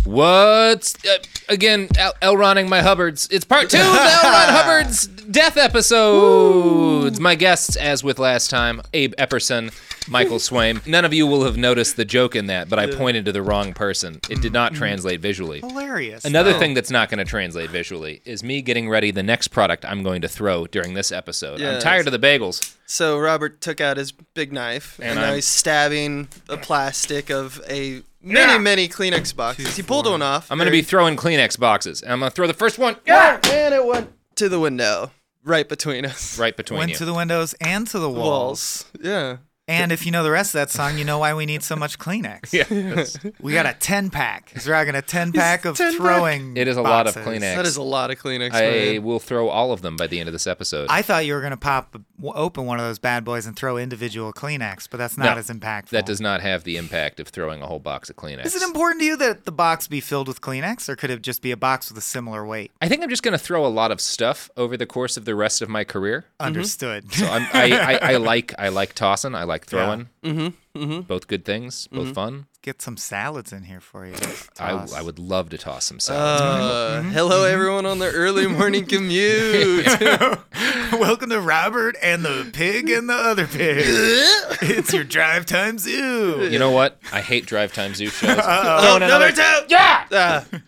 What's again? L. Ronning my Hubbards. It's part 2 of L. Ron Hubbard's death episodes. My guests, as with last time, Abe Epperson, Michael Swaim. None of you will have noticed the joke in that, but I pointed to the wrong person. It did not translate visually. Hilarious. Another thing that's not going to translate visually is me getting ready the next product I'm going to throw during this episode. I'm tired of the bagels. So Robert took out his big knife, and now he's stabbing the plastic of a many Kleenex boxes. He pulled one off. I'm going to be throwing Kleenex boxes, and I'm going to throw the first one. And it went to the window, right between us. Right between Went you. to the windows and to the walls. Yeah. And if you know the rest of that song, you know why we need so much Kleenex. Yeah. We got a 10-pack. He's rocking a 10-pack of 10-pack. throwing It is a lot of boxes. Kleenex. That is a lot of Kleenex, I man. will throw all of them by the end of this episode. I thought you were going to open one of those bad boys and throw individual Kleenex, but that's not No, as impactful. That does not have the impact of throwing a whole box of Kleenex. Is it important to you that the box be filled with Kleenex, or could it just be a box with a similar weight? I think I'm just going to throw a lot of stuff over the course of the rest of my career. Understood. So I like tossing. I like throwing. Mm-hmm. Both good things. Both fun. Get some salads in here for you. I would love to toss some salads. Hello, everyone on the early morning commute. Welcome to Robert and the Pig and the Other Pig. It's your Drive Time Zoo. You know what? I hate Drive Time Zoo shows. Oh, number 2! Yeah! That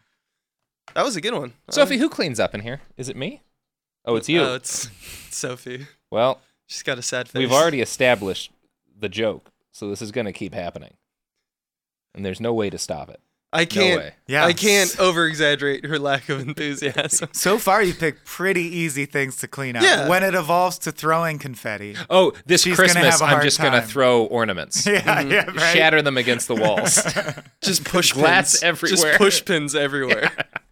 was a good one. Sophie, who cleans up in here? Is it me? Oh, it's you. Oh, it's Sophie. Well, She's got a sad face. we've already established the joke, so this is going to keep happening. And there's no way to stop it. I can't. No way. Yeah. I can't over-exaggerate her lack of enthusiasm. So far, you picked pretty easy things to clean up. Yeah. When it evolves to throwing confetti. Oh, this She's gonna Christmas, have a I'm hard just going to time. throw ornaments. Yeah, right. Shatter them against the walls. Just push Glass pins everywhere. Just push pins everywhere.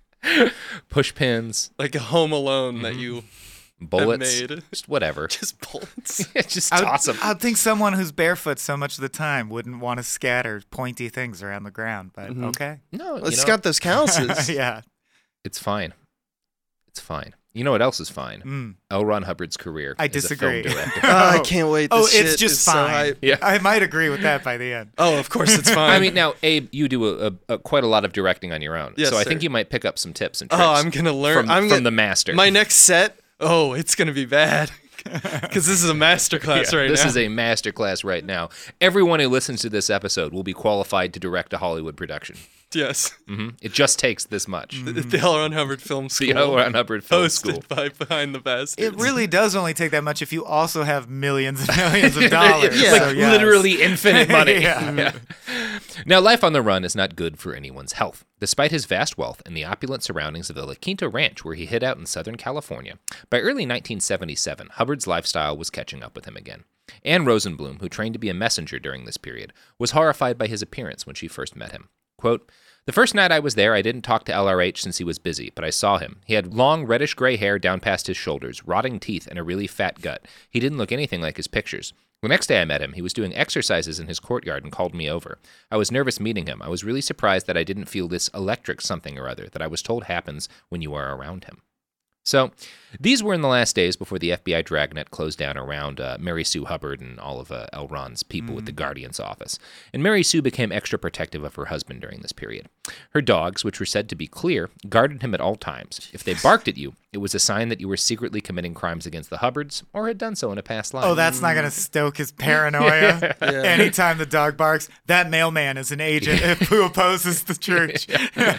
Push pins, Like a Home Alone that you bullets, made. just whatever. just bullets. Just toss them. I would think someone who's barefoot so much of the time wouldn't want to scatter pointy things around the ground, but okay. No, It's got those calluses. Yeah. it's fine. It's fine. You know what else is fine? L. Ron Hubbard's career I as disagree. a film director. I can't wait. This it's shit just is so fine. hype. Yeah. I might agree with that by the end. Oh, of course it's fine. I mean, now, Abe, you do quite a lot of directing on your own. Yes, so I sir. think you might pick up some tips and tricks I'm gonna learn. from the master. My next set. Oh, it's gonna be bad. Because this is a masterclass right this now. is a masterclass right now. Everyone who listens to this episode will be qualified to direct a Hollywood production. Yes. It just takes this much. The L. Ron Hubbard Film School. The L. Ron Hubbard Film hosted School. by Behind the Bastards. It really does only take that much if you also have millions and millions of dollars. Yeah. Like So, yes. literally infinite money. Yeah. Now, life on the run is not good for anyone's health. Despite his vast wealth and the opulent surroundings of the La Quinta Ranch where he hid out in Southern California, by early 1977, Hubbard's lifestyle was catching up with him again. Anne Rosenblum, who trained to be a messenger during this period, was horrified by his appearance when she first met him. Quote, "The first night I was there, I didn't talk to LRH since he was busy, but I saw him. He had long, reddish-gray hair down past his shoulders, rotting teeth, and a really fat gut. He didn't look anything like his pictures. The next day I met him, he was doing exercises in his courtyard and called me over. I was nervous meeting him. I was really surprised that I didn't feel this electric something or other that I was told happens when you are around him." So, these were in the last days before the FBI dragnet closed down around Mary Sue Hubbard and all of L. Ron's people with the Guardian's office. And Mary Sue became extra protective of her husband during this period. Her dogs, which were said to be clear, guarded him at all times. If they barked at you, it was a sign that you were secretly committing crimes against the Hubbards or had done so in a past life. Oh, that's not going to stoke his paranoia. Anytime the dog barks, that mailman is an agent who opposes the church.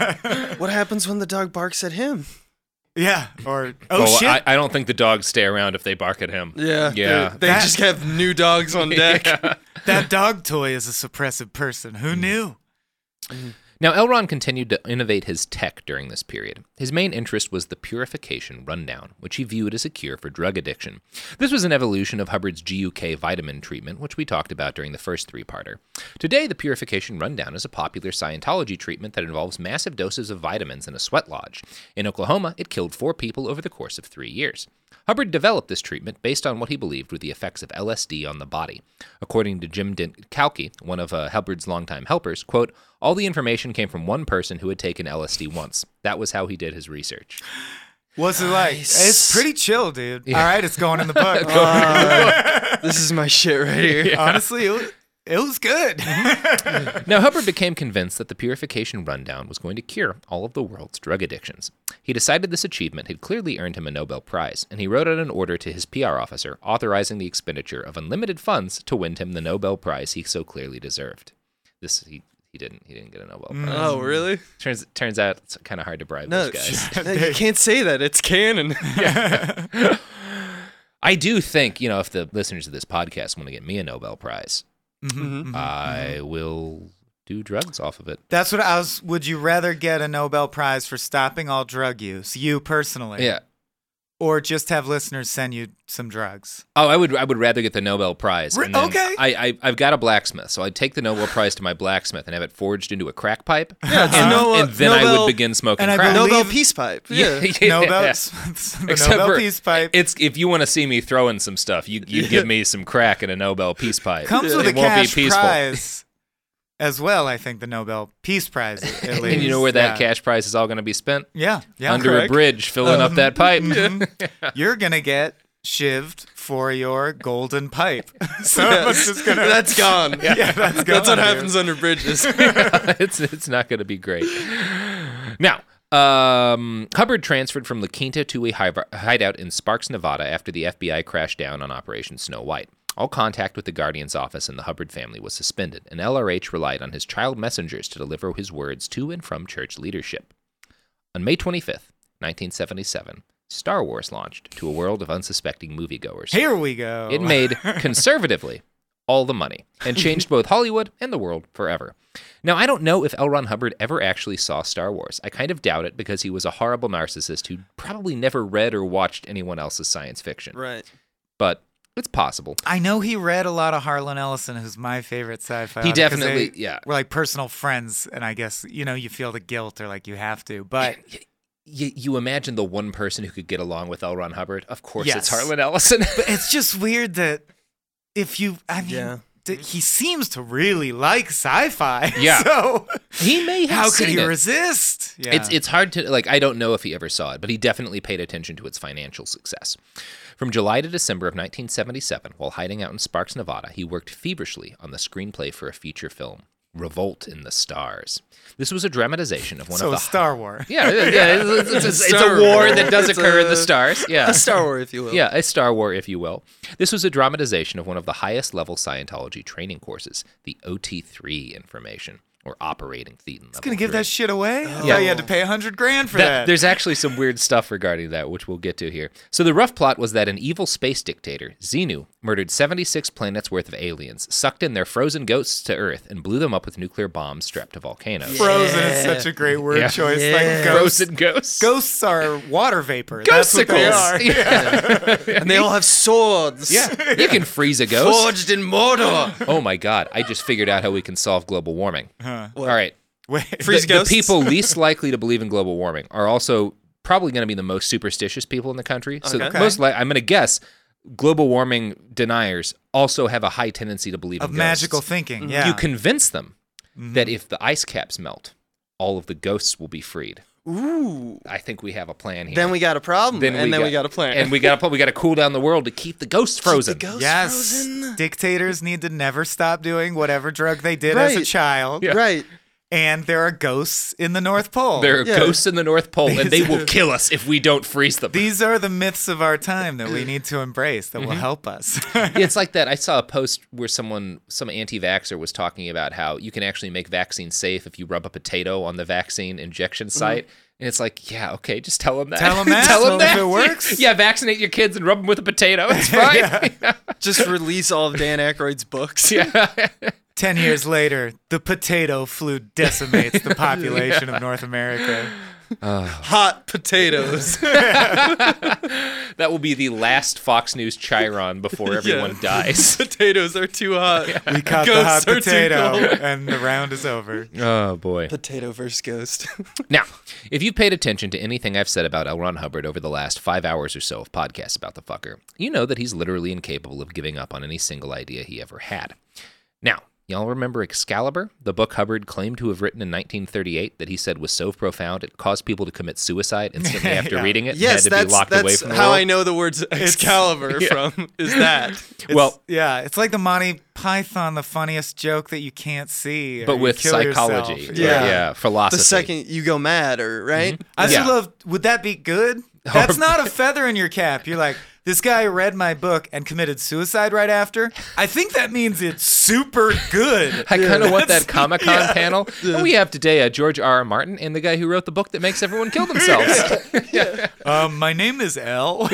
What happens when the dog barks at him? Yeah. Or, Well, I don't think the dogs stay around if they bark at him. Yeah. They just have new dogs on deck. That dog toy is a suppressive person. Who knew? Now, L. Ron continued to innovate his tech during this period. His main interest was the Purification Rundown, which he viewed as a cure for drug addiction. This was an evolution of Hubbard's GUK vitamin treatment, which we talked about during the first three-parter. Today, the Purification Rundown is a popular Scientology treatment that involves massive doses of vitamins in a sweat lodge. In Oklahoma, it killed 4 people over the course of 3 years. Hubbard developed this treatment based on what he believed were the effects of LSD on the body. According to Jim Kalki, one of Hubbard's longtime helpers, quote, "All the information came from one person who had taken LSD once. That was how he did his research." What's it like? It's pretty chill, dude. All right, it's going in the book. This is my shit right here. Honestly, it was good. Now, Hubbard became convinced that the purification rundown was going to cure all of the world's drug addictions. He decided this achievement had clearly earned him a Nobel Prize, and he wrote out an order to his PR officer authorizing the expenditure of unlimited funds to win him the Nobel Prize he so clearly deserved. He didn't get a Nobel Prize. Oh, really? Turns out it's kind of hard to bribe those guys. No, you can't say that. It's canon. I do think, if the listeners of this podcast want to get me a Nobel Prize, I will do drugs off of it. That's what I was. Would you rather get a Nobel Prize for stopping all drug use, you personally? Yeah. Or just have listeners send you some drugs? Oh, I would rather get the Nobel Prize. And then okay. I've got a blacksmith, so I'd take the Nobel Prize to my blacksmith and have it forged into a crack pipe. Yeah, and then I would begin smoking crack. Nobel Peace Pipe. Yeah. Nobel Peace Pipe. It's if you want to see me throwing some stuff, you give me some crack and a Nobel Peace Pipe. Comes with a cash prize as well, I think, the Nobel Peace Prize, at least. And you know where that cash prize is all going to be spent? Yeah. Under a bridge, filling up that pipe. You're going to get shivved for your golden pipe. Someone's just going to... That's gone. Yeah, that's gone. That's what happens under bridges. It's not going to be great. Now, Hubbard transferred from La Quinta to a hideout in Sparks, Nevada after the FBI crashed down on Operation Snow White. All contact with the Guardian's office and the Hubbard family was suspended, and LRH relied on his child messengers to deliver his words to and from church leadership. On May 25th, 1977, Star Wars launched to a world of unsuspecting moviegoers. Here we go. It made, conservatively, all the money, and changed both Hollywood and the world forever. Now, I don't know if L. Ron Hubbard ever actually saw Star Wars. I kind of doubt it because he was a horrible narcissist who probably never read or watched anyone else's science fiction. Right. But it's possible. I know he read a lot of Harlan Ellison, who's my favorite sci-fi. He definitely, yeah. We're like personal friends, and I guess, you feel the guilt or like you have to, but... You imagine the one person who could get along with L. Ron Hubbard? Of course, yes. It's Harlan Ellison. But it's just weird that he seems to really like sci-fi. Yeah. So he may have how seen could he it. resist? Yeah. It's hard to, I don't know if he ever saw it, but he definitely paid attention to its financial success. From July to December of 1977, while hiding out in Sparks, Nevada, he worked feverishly on the screenplay for a feature film, Revolt in the Stars. This was a dramatization of one of the... Star War. Yeah, it's a war that does occur in the stars. Yeah. A Star War, if you will. Yeah, a Star War, if you will. This was a dramatization of one of the highest-level Scientology training courses, the OT3 information, or operating thetan. It's going to give that shit away? Yeah. Yeah, you had to pay $100,000 for that. There's actually some weird stuff regarding that, which we'll get to here. So the rough plot was that an evil space dictator, Xenu, murdered 76 planets worth of aliens, sucked in their frozen ghosts to Earth, and blew them up with nuclear bombs strapped to volcanoes. Yeah. Frozen is such a great word choice. Yeah. Like ghosts. Frozen ghosts. Ghosts are water vapor. Ghosticles. That's what they are. Yeah. And they all have swords. Yeah, you can freeze a ghost. Forged in Mordor. Oh my God, I just figured out how we can solve global warming. All right. Wait. Freeze The ghosts? people least likely to believe in global warming are also probably going to be the most superstitious people in the country. So Okay. I'm going to guess global warming deniers also have a high tendency to believe in ghosts. Magical thinking, yeah. You convince them that if the ice caps melt, all of the ghosts will be freed. Ooh. I think we have a plan here. Then we got a problem. Then we got a plan. And we got to cool down the world to keep the ghosts frozen. Keep the ghosts Yes. frozen. Dictators need to never stop doing whatever drug they did as a Right. child. Yeah. Right. And there are ghosts in the North Pole. There are Yeah. ghosts in the North Pole, and they will kill us if we don't freeze them. These are the myths of our time that we need to embrace that will help us. It's like that. I saw a post where some anti-vaxxer was talking about how you can actually make vaccines safe if you rub a potato on the vaccine injection site. And it's like, yeah, okay, just tell them that. Tell them that. Tell them If that. it works. Yeah, vaccinate your kids and rub them with a potato. It's fine. Just release all of Dan Aykroyd's books. Yeah. 10 years later, the potato flu decimates the population of North America. Hot potatoes. That will be the last Fox News Chiron before everyone dies. Potatoes are too hot. We caught the hot Ghosts are too potato, cold. and the round is over. Oh, boy. Potato versus ghost. Now, if you've paid attention to anything I've said about L. Ron Hubbard over the last 5 hours or so of podcasts about the fucker, you know that he's literally incapable of giving up on any single idea he ever had. Now, Y'all remember Excalibur, the book Hubbard claimed to have written in 1938 that he said was so profound it caused people to commit suicide instantly after reading it? Yes, and had to be locked away from the how world? I know the words Excalibur from, is that. It's like the Monty Python, the funniest joke that you can't see. But with psychology. Yourself. Yeah, philosophy. The second you go mad, right? Mm-hmm. I still love, would that be good? That's not a feather in your cap. You're like, this guy read my book and committed suicide right after. I think that means it's super good. I kind of want that Comic-Con panel. And we have today George R.R. Martin and the guy who wrote the book that makes everyone kill themselves. My name is L.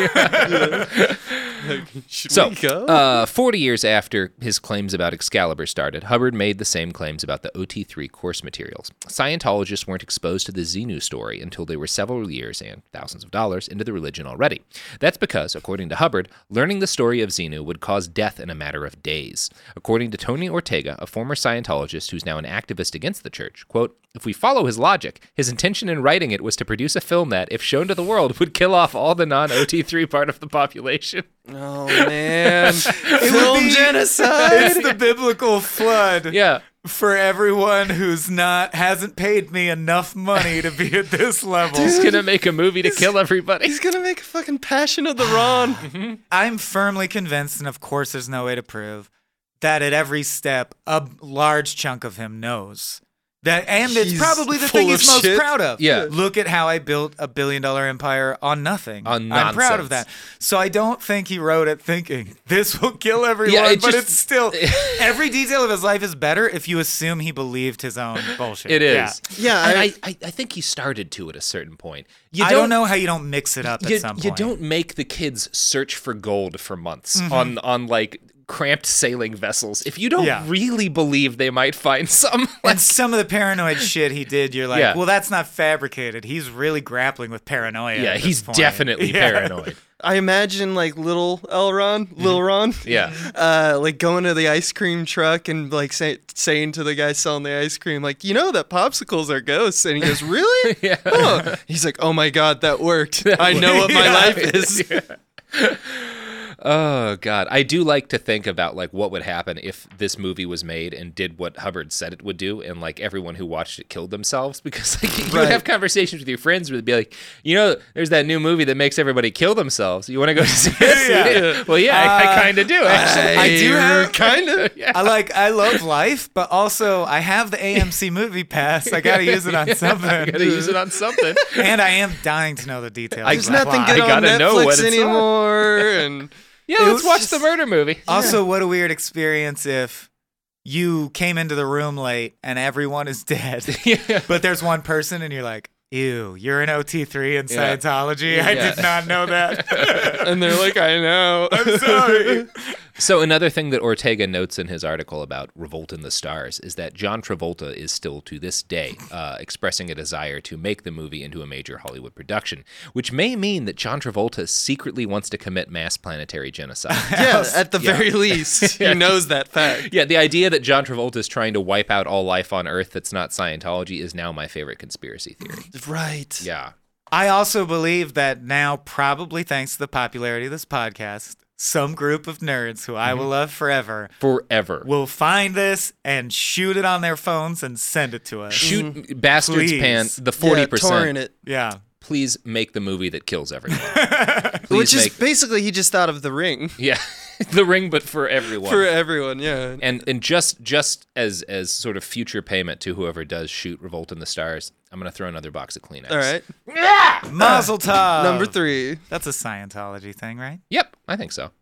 So, 40 years after his claims about Excalibur started, Hubbard made the same claims about the OT3 course materials. Scientologists weren't exposed to the Xenu story until they were several years and thousands of dollars into the religion already. That's because, according to Hubbard, learning the story of Xenu would cause death in a matter of days. According to Tony Ortega, a former Scientologist who's now an activist against the church, quote, if we follow his logic, his intention in writing it was to produce a film that, if shown to the world, would kill off all the non-OT3 part of the population. Oh, man. Film genocide. It's the biblical flood. Yeah. For everyone who's hasn't paid me enough money to be at this level. He's going to make a movie to kill everybody. He's going to make a fucking Passion of the Ron. I'm firmly convinced, and of course there's no way to prove, that at every step, a large chunk of him knows. And it's probably the thing he's most proud of. Yeah. Look at how I built a $1 billion empire on nothing. On I'm proud nonsense. of that. So I don't think he wrote it thinking, this will kill everyone, but it's still, every detail of his life is better if you assume he believed his own bullshit. It is. Yeah. I think he started to at a certain point. I don't know how you don't mix it up at some point. You don't make the kids search for gold for months on like cramped sailing vessels if you don't really believe they might find some. And some of the paranoid shit he did, you're like, well, that's not fabricated. He's really grappling with paranoia. Yeah, he's point. definitely paranoid. I imagine like little Ron, like going to the ice cream truck and like saying to the guy selling the ice cream, like, you know that popsicles are ghosts, and he goes, really? Yeah. Huh. He's like, oh my god, that worked. I know what my life is. Yeah. Oh, God. I do like to think about, like, what would happen if this movie was made and did what Hubbard said it would do, and, like, everyone who watched it killed themselves. Because, like, you would have conversations with your friends where they'd be like, you know, there's that new movie that makes everybody kill themselves. You want to go see it? Well, I kind of do, actually. I do have kind of. Yeah. I love life, but also I have the AMC movie pass. I got to use it on something. I got to use it on something. And I am dying to know the details. There's nothing good on Netflix anymore. And yeah, let's watch the murder movie. Also, what a weird experience if you came into the room late and everyone is dead, but there's one person and you're like, ew, you're an OT3 in Scientology? I did not know that. And they're like, I know. I'm sorry. So another thing that Ortega notes in his article about Revolt in the Stars is that John Travolta is still to this day expressing a desire to make the movie into a major Hollywood production, which may mean that John Travolta secretly wants to commit mass planetary genocide. Yeah, at the very least, he knows that fact. Yeah, the idea that John Travolta is trying to wipe out all life on Earth that's not Scientology is now my favorite conspiracy theory. Right. Yeah. I also believe that now, probably thanks to the popularity of this podcast, some group of nerds who I will love forever will find this and shoot it on their phones and send it to us. Shoot Bastards Please. Pan, the 40%. Torrent it. Yeah. Please make the movie that kills everyone. Which is basically he just thought of The Ring. Yeah. The Ring, but for everyone. For everyone, yeah. And just as sort of future payment to whoever does shoot Revolt in the Stars, I'm going to throw another box of Kleenex. All right. Mazel tov. Number 3. That's a Scientology thing, right? Yep, I think so.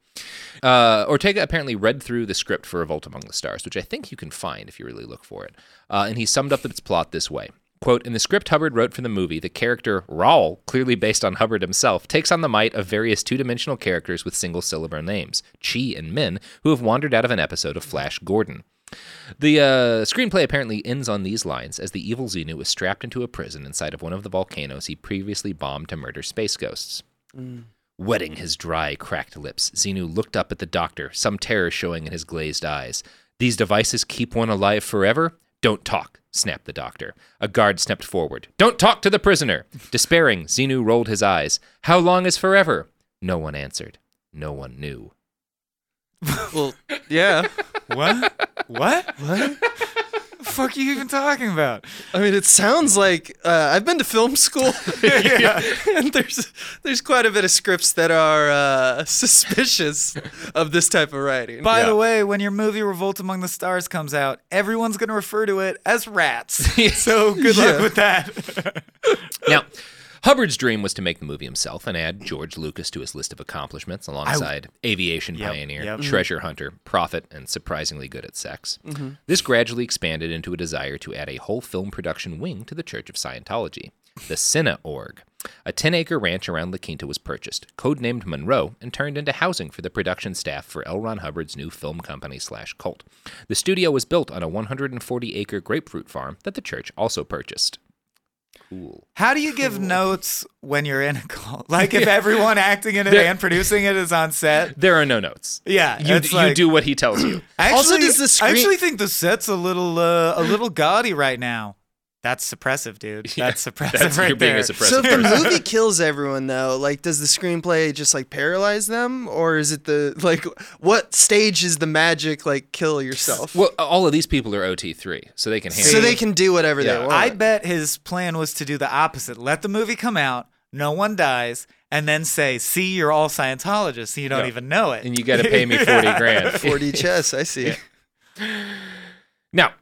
Ortega apparently read through the script for Revolt Among the Stars, which I think you can find if you really look for it. And he summed up its plot this way. Quote, in the script Hubbard wrote for the movie, the character Raoul, clearly based on Hubbard himself, takes on the might of various two-dimensional characters with single-syllable names, Chi and Min, who have wandered out of an episode of Flash Gordon. The screenplay apparently ends on these lines as the evil Xenu is strapped into a prison inside of one of the volcanoes he previously bombed to murder space ghosts. Wetting his dry, cracked lips, Xenu looked up at the doctor, some terror showing in his glazed eyes. These devices keep one alive forever? Don't talk, snapped the doctor. A guard stepped forward. Don't talk to the prisoner! Despairing, Xenu rolled his eyes. How long is forever? No one answered. No one knew. Well, yeah. What? What the fuck are you even talking about? I mean, it sounds like I've been to film school, and there's quite a bit of scripts that are suspicious of this type of writing. By the way, when your movie Revolt Among the Stars comes out, everyone's going to refer to it as Rats. So good luck with that. Now, Hubbard's dream was to make the movie himself and add George Lucas to his list of accomplishments alongside aviation pioneer, treasure hunter, prophet, and surprisingly good at sex. Mm-hmm. This gradually expanded into a desire to add a whole film production wing to the Church of Scientology. The Cine-Org. A 10-acre ranch around La Quinta was purchased, codenamed Monroe, and turned into housing for the production staff for L. Ron Hubbard's new film company/cult. The studio was built on a 140-acre grapefruit farm that the church also purchased. Cool. How do you give notes when you're in a cult? Like if everyone acting in it and producing it is on set? There are no notes. Yeah. You do what he tells you. Also, I actually think the set's a little gaudy right now. That's suppressive, dude. That's suppressive right there. So if the movie kills everyone, though, like, does the screenplay just, like, paralyze them? Or is it what stage is the magic, like, kill yourself? Well, all of these people are OT3, so they can handle it. So they can do whatever they want. I bet his plan was to do the opposite. Let the movie come out, no one dies, and then say, see, you're all Scientologists, so you don't even know it. And you got to pay me 40 grand. 40 chess, I see. Now,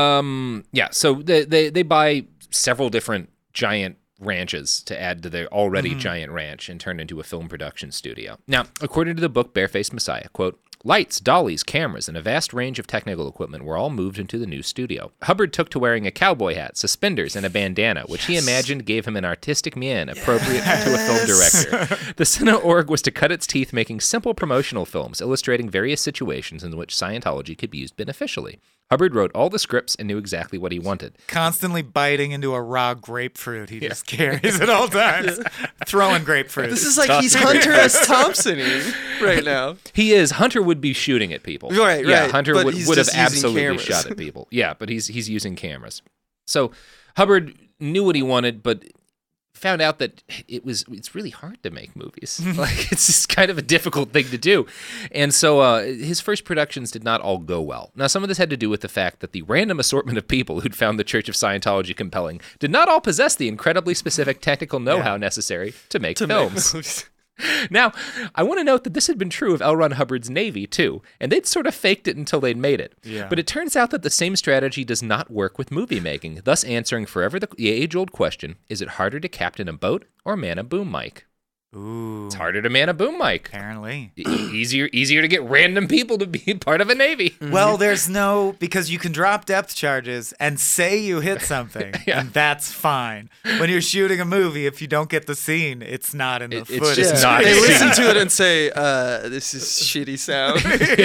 so they buy several different giant ranches to add to their already giant ranch and turn into a film production studio. Now, according to the book Barefaced Messiah, quote, lights, dollies, cameras, and a vast range of technical equipment were all moved into the new studio. Hubbard took to wearing a cowboy hat, suspenders, and a bandana, which he imagined gave him an artistic mien appropriate to a film director. The Cine-Org was to cut its teeth making simple promotional films illustrating various situations in which Scientology could be used beneficially. Hubbard wrote all the scripts and knew exactly what he wanted. Constantly biting into a raw grapefruit he just carries at all times. Throwing grapefruit. This is like he's Hunter S. Thompson-ing right now. He is. Hunter would be shooting at people. Right. Hunter would have absolutely shot at people. Yeah, but he's using cameras. So Hubbard knew what he wanted, but found out that it's really hard to make movies. Like, it's just kind of a difficult thing to do. And so his first productions did not all go well. Now, some of this had to do with the fact that the random assortment of people who'd found the Church of Scientology compelling did not all possess the incredibly specific technical know-how necessary to make films. Now, I want to note that this had been true of L. Ron Hubbard's Navy, too, and they'd sort of faked it until they'd made it. Yeah. But it turns out that the same strategy does not work with movie making, thus answering forever the age-old question, is it harder to captain a boat or man a boom mic? Ooh. It's harder to man a boom mic. Apparently. Easier to get random people to be part of a Navy. Well, because you can drop depth charges and say you hit something, and that's fine. When you're shooting a movie, if you don't get the scene, it's not in the footage. It's just not. They listen to it and say, this is shitty sound.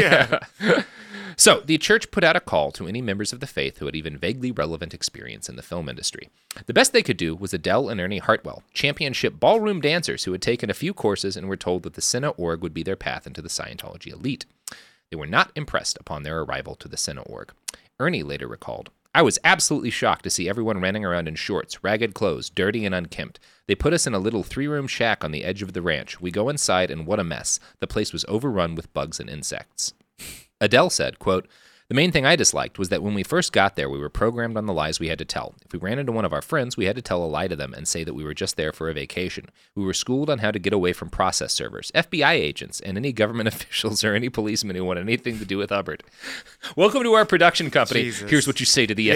Yeah. So, the church put out a call to any members of the faith who had even vaguely relevant experience in the film industry. The best they could do was Adele and Ernie Hartwell, championship ballroom dancers who had taken a few courses and were told that the Cine-Org would be their path into the Scientology elite. They were not impressed upon their arrival to the Cine-Org. Ernie later recalled, I was absolutely shocked to see everyone running around in shorts, ragged clothes, dirty and unkempt. They put us in a little 3-room shack on the edge of the ranch. We go inside and what a mess. The place was overrun with bugs and insects. Adele said, quote, the main thing I disliked was that when we first got there, we were programmed on the lies we had to tell. If we ran into one of our friends, we had to tell a lie to them and say that we were just there for a vacation. We were schooled on how to get away from process servers, FBI agents, and any government officials or any policemen who want anything to do with Hubbard. Welcome to our production company. Jesus. Here's what you say to the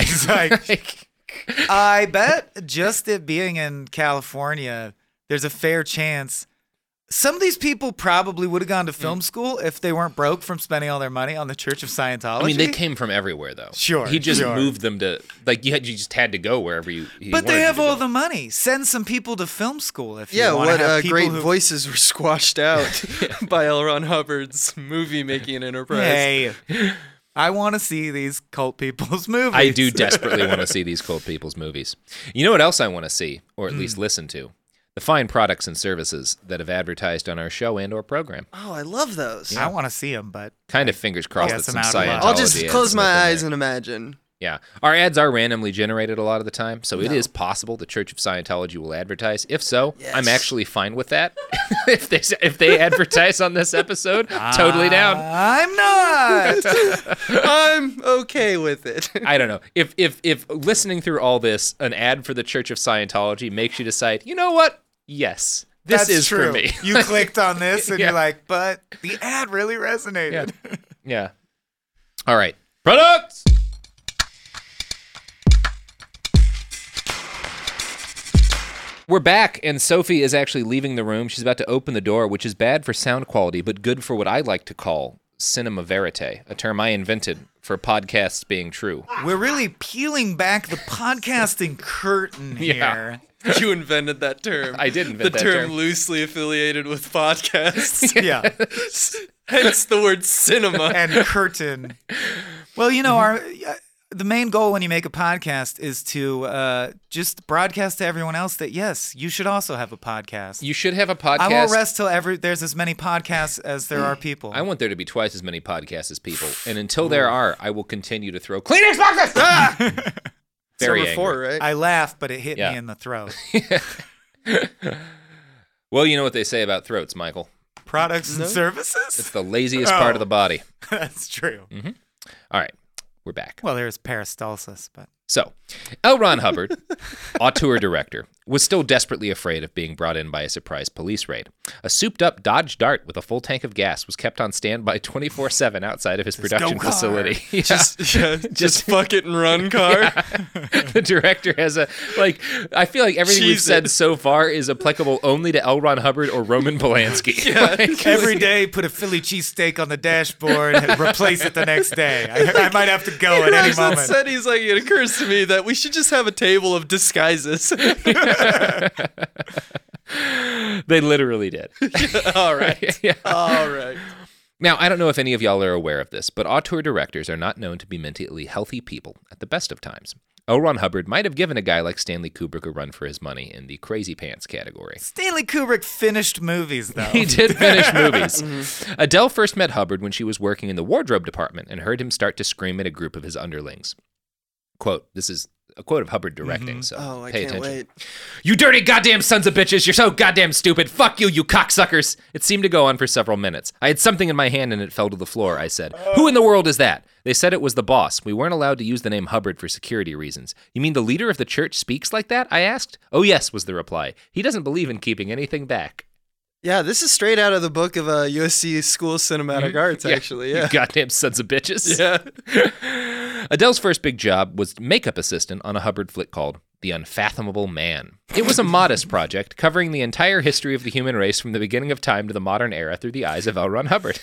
FBI. I bet just it being in California, there's a fair chance some of these people probably would have gone to film school if they weren't broke from spending all their money on the Church of Scientology. I mean, they came from everywhere, though. Sure. He just moved them to, like, you just had to go wherever you But they have all the money. Send some people to film school if you want to have people great voices were squashed out by L. Ron Hubbard's movie-making enterprise. Hey, I want to see these cult people's movies. I do desperately want to see these cult people's movies. You know what else I want to see, or at least listen to? The fine products and services that have advertised on our show and or program. Oh, I love those. Yeah. I want to see them, but... Kind of fingers crossed that some Scientology... I'll just close my eyes and imagine. Yeah. Our ads are randomly generated a lot of the time, so it is possible the Church of Scientology will advertise. If so, I'm actually fine with that. if they advertise on this episode, totally down. I'm not. I'm okay with it. I don't know. If listening through all this, an ad for the Church of Scientology makes you decide, you know what? Yes. This is true. For me. You clicked on this and you're like, but the ad really resonated. Yeah. All right. Products! We're back, and Sophie is actually leaving the room. She's about to open the door, which is bad for sound quality, but good for what I like to call cinema verite, a term I invented for podcasts being true. We're really peeling back the podcasting curtain here. You invented that term. I did invent that term. The term loosely affiliated with podcasts. Yeah. Hence the word cinema. And curtain. Well, you know, the main goal when you make a podcast is to just broadcast to everyone else that, yes, you should also have a podcast. You should have a podcast. I won't rest till there's as many podcasts as there are people. I want there to be twice as many podcasts as people. And until there are, I will continue to throw Kleenex boxes! Very angry. 4, right? I laughed, but it hit me in the throat. Well, you know what they say about throats, Michael. Products and services? It's the laziest part of the body. That's true. Mm-hmm. All right. We're back. Well, there's peristalsis, but... So, L. Ron Hubbard, auteur director, was still desperately afraid of being brought in by a surprise police raid. A souped-up Dodge Dart with a full tank of gas was kept on standby 24/7 outside of his production facility. Yeah. Just fuck it and run car. Yeah. The director has I feel like everything we've said so far is applicable only to L. Ron Hubbard or Roman Polanski. Yeah. Every day, put a Philly cheesesteak on the dashboard and replace it the next day. I might have to go at any moment. Said he's like, it occurs to me that we should just have a table of disguises. They literally did. All right. Yeah. All right. Now, I don't know if any of y'all are aware of this, but auteur directors are not known to be mentally healthy people at the best of times. L. Ron Hubbard might have given a guy like Stanley Kubrick a run for his money in the crazy pants category. Stanley Kubrick finished movies, though. He did finish movies. Adele first met Hubbard when she was working in the wardrobe department and heard him start to scream at a group of his underlings. Quote, this is a quote of Hubbard directing, so pay attention. Wait. You dirty goddamn sons of bitches, you're so goddamn stupid. Fuck you, you cocksuckers. It seemed to go on for several minutes. I had something in my hand and it fell to the floor, I said. Who in the world is that? They said it was the boss. We weren't allowed to use the name Hubbard for security reasons. You mean the leader of the church speaks like that? I asked. Oh yes, was the reply. He doesn't believe in keeping anything back. Yeah, this is straight out of the book of USC School of Cinematic Arts, actually. Yeah. You goddamn sons of bitches. Yeah. Adele's first big job was makeup assistant on a Hubbard flick called The Unfathomable Man. It was a modest project covering the entire history of the human race from the beginning of time to the modern era through the eyes of L. Ron Hubbard.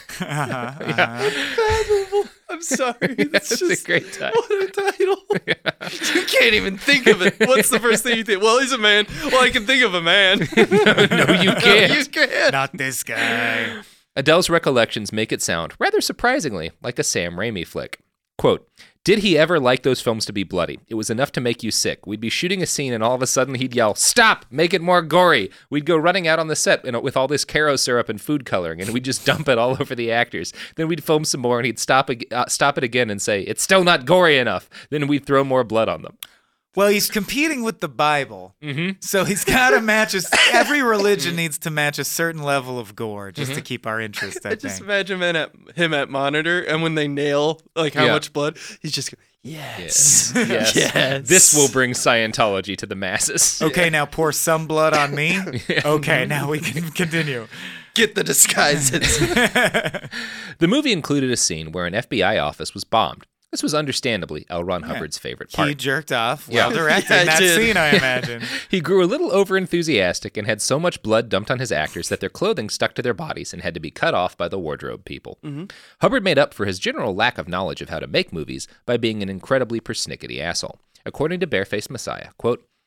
Unfathomable. I'm sorry. That's just a great title. What a title. Yeah. You can't even think of it. What's the first thing you think? Well, he's a man. Well, I can think of a man. No, you can't. You can't. Not this guy. Adele's recollections make it sound, rather surprisingly, like a Sam Raimi flick. Quote, did he ever like those films to be bloody? It was enough to make you sick. We'd be shooting a scene and all of a sudden he'd yell, stop, make it more gory. We'd go running out on the set with all this Caro syrup and food coloring and we'd just dump it all over the actors. Then we'd film some more and he'd stop it again and say, it's still not gory enough. Then we'd throw more blood on them. Well, he's competing with the Bible, so he's got to match every religion needs to match a certain level of gore just to keep our interest, I think. Just imagine him at monitor, and when they nail how much blood, he's just yes. This will bring Scientology to the masses. Okay, now pour some blood on me. Okay, now we can continue. Get the disguises. The movie included a scene where an FBI office was bombed. This was understandably L. Ron Hubbard's favorite part. He jerked off while directing that scene, I imagine. He grew a little over-enthusiastic and had so much blood dumped on his actors that their clothing stuck to their bodies and had to be cut off by the wardrobe people. Hubbard made up for his general lack of knowledge of how to make movies by being an incredibly persnickety asshole. According to Barefaced Messiah, quote,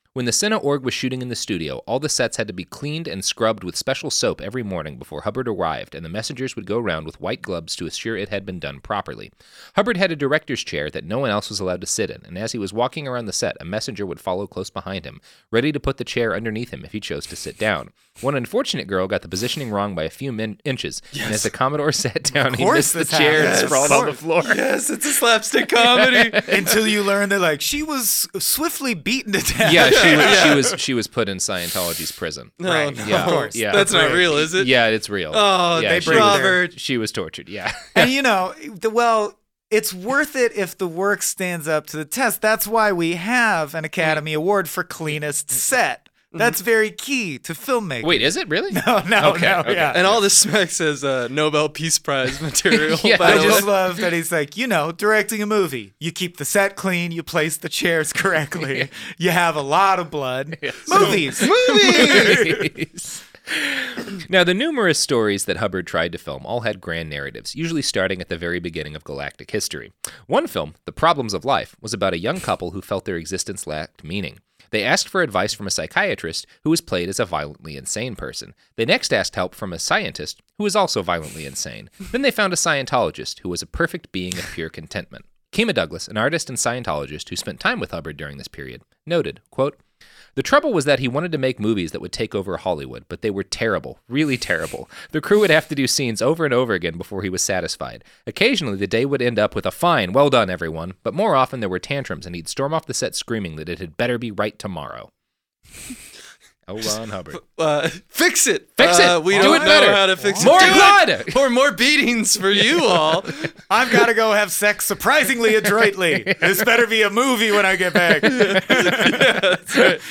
When the Cine org was shooting in the studio, all the sets had to be cleaned and scrubbed with special soap every morning before Hubbard arrived, and the messengers would go around with white gloves to assure it had been done properly. Hubbard had a director's chair that no one else was allowed to sit in, and as he was walking around the set, a messenger would follow close behind him, ready to put the chair underneath him if he chose to sit down. One unfortunate girl got the positioning wrong by a few inches, and as the Commodore sat down, he missed the chair and sprawled on the floor. Yes, it's a slapstick comedy. Until you learn that, like, she was swiftly beaten to death. Yeah, she was put in Scientology's prison. No, right. no. Yeah. Of course. Yeah. That's not real, is it? Yeah, it's real. Oh, yeah, they she was- Robert. She was tortured, yeah. And it's worth it if the work stands up to the test. That's why we have an Academy Award for cleanest set. That's very key to filmmaking. Wait, is it really? No, Okay. yeah. And all this smack says Nobel Peace Prize material. Yeah, by I the just way. love that he's like, directing a movie. You keep the set clean, you place the chairs correctly, you have a lot of blood. Movies! Movies! Now, the numerous stories that Hubbard tried to film all had grand narratives, usually starting at the very beginning of galactic history. One film, The Problems of Life, was about a young couple who felt their existence lacked meaning. They asked for advice from a psychiatrist who was played as a violently insane person. They next asked help from a scientist who was also violently insane. Then they found a Scientologist who was a perfect being of pure contentment. Kima Douglas, an artist and Scientologist who spent time with Hubbard during this period, noted, quote, "The trouble was that he wanted to make movies that would take over Hollywood, but they were terrible, really terrible. The crew would have to do scenes over and over again before he was satisfied. Occasionally, the day would end up with a fine, well done, everyone, but more often there were tantrums and he'd storm off the set screaming that it had better be right tomorrow." L. Ron Hubbard. Fix it. Fix it. We Do don't it better. know how to fix More it. blood. Or more beatings for you all. I've got to go have sex surprisingly adroitly. This better be a movie when I get back. That's right.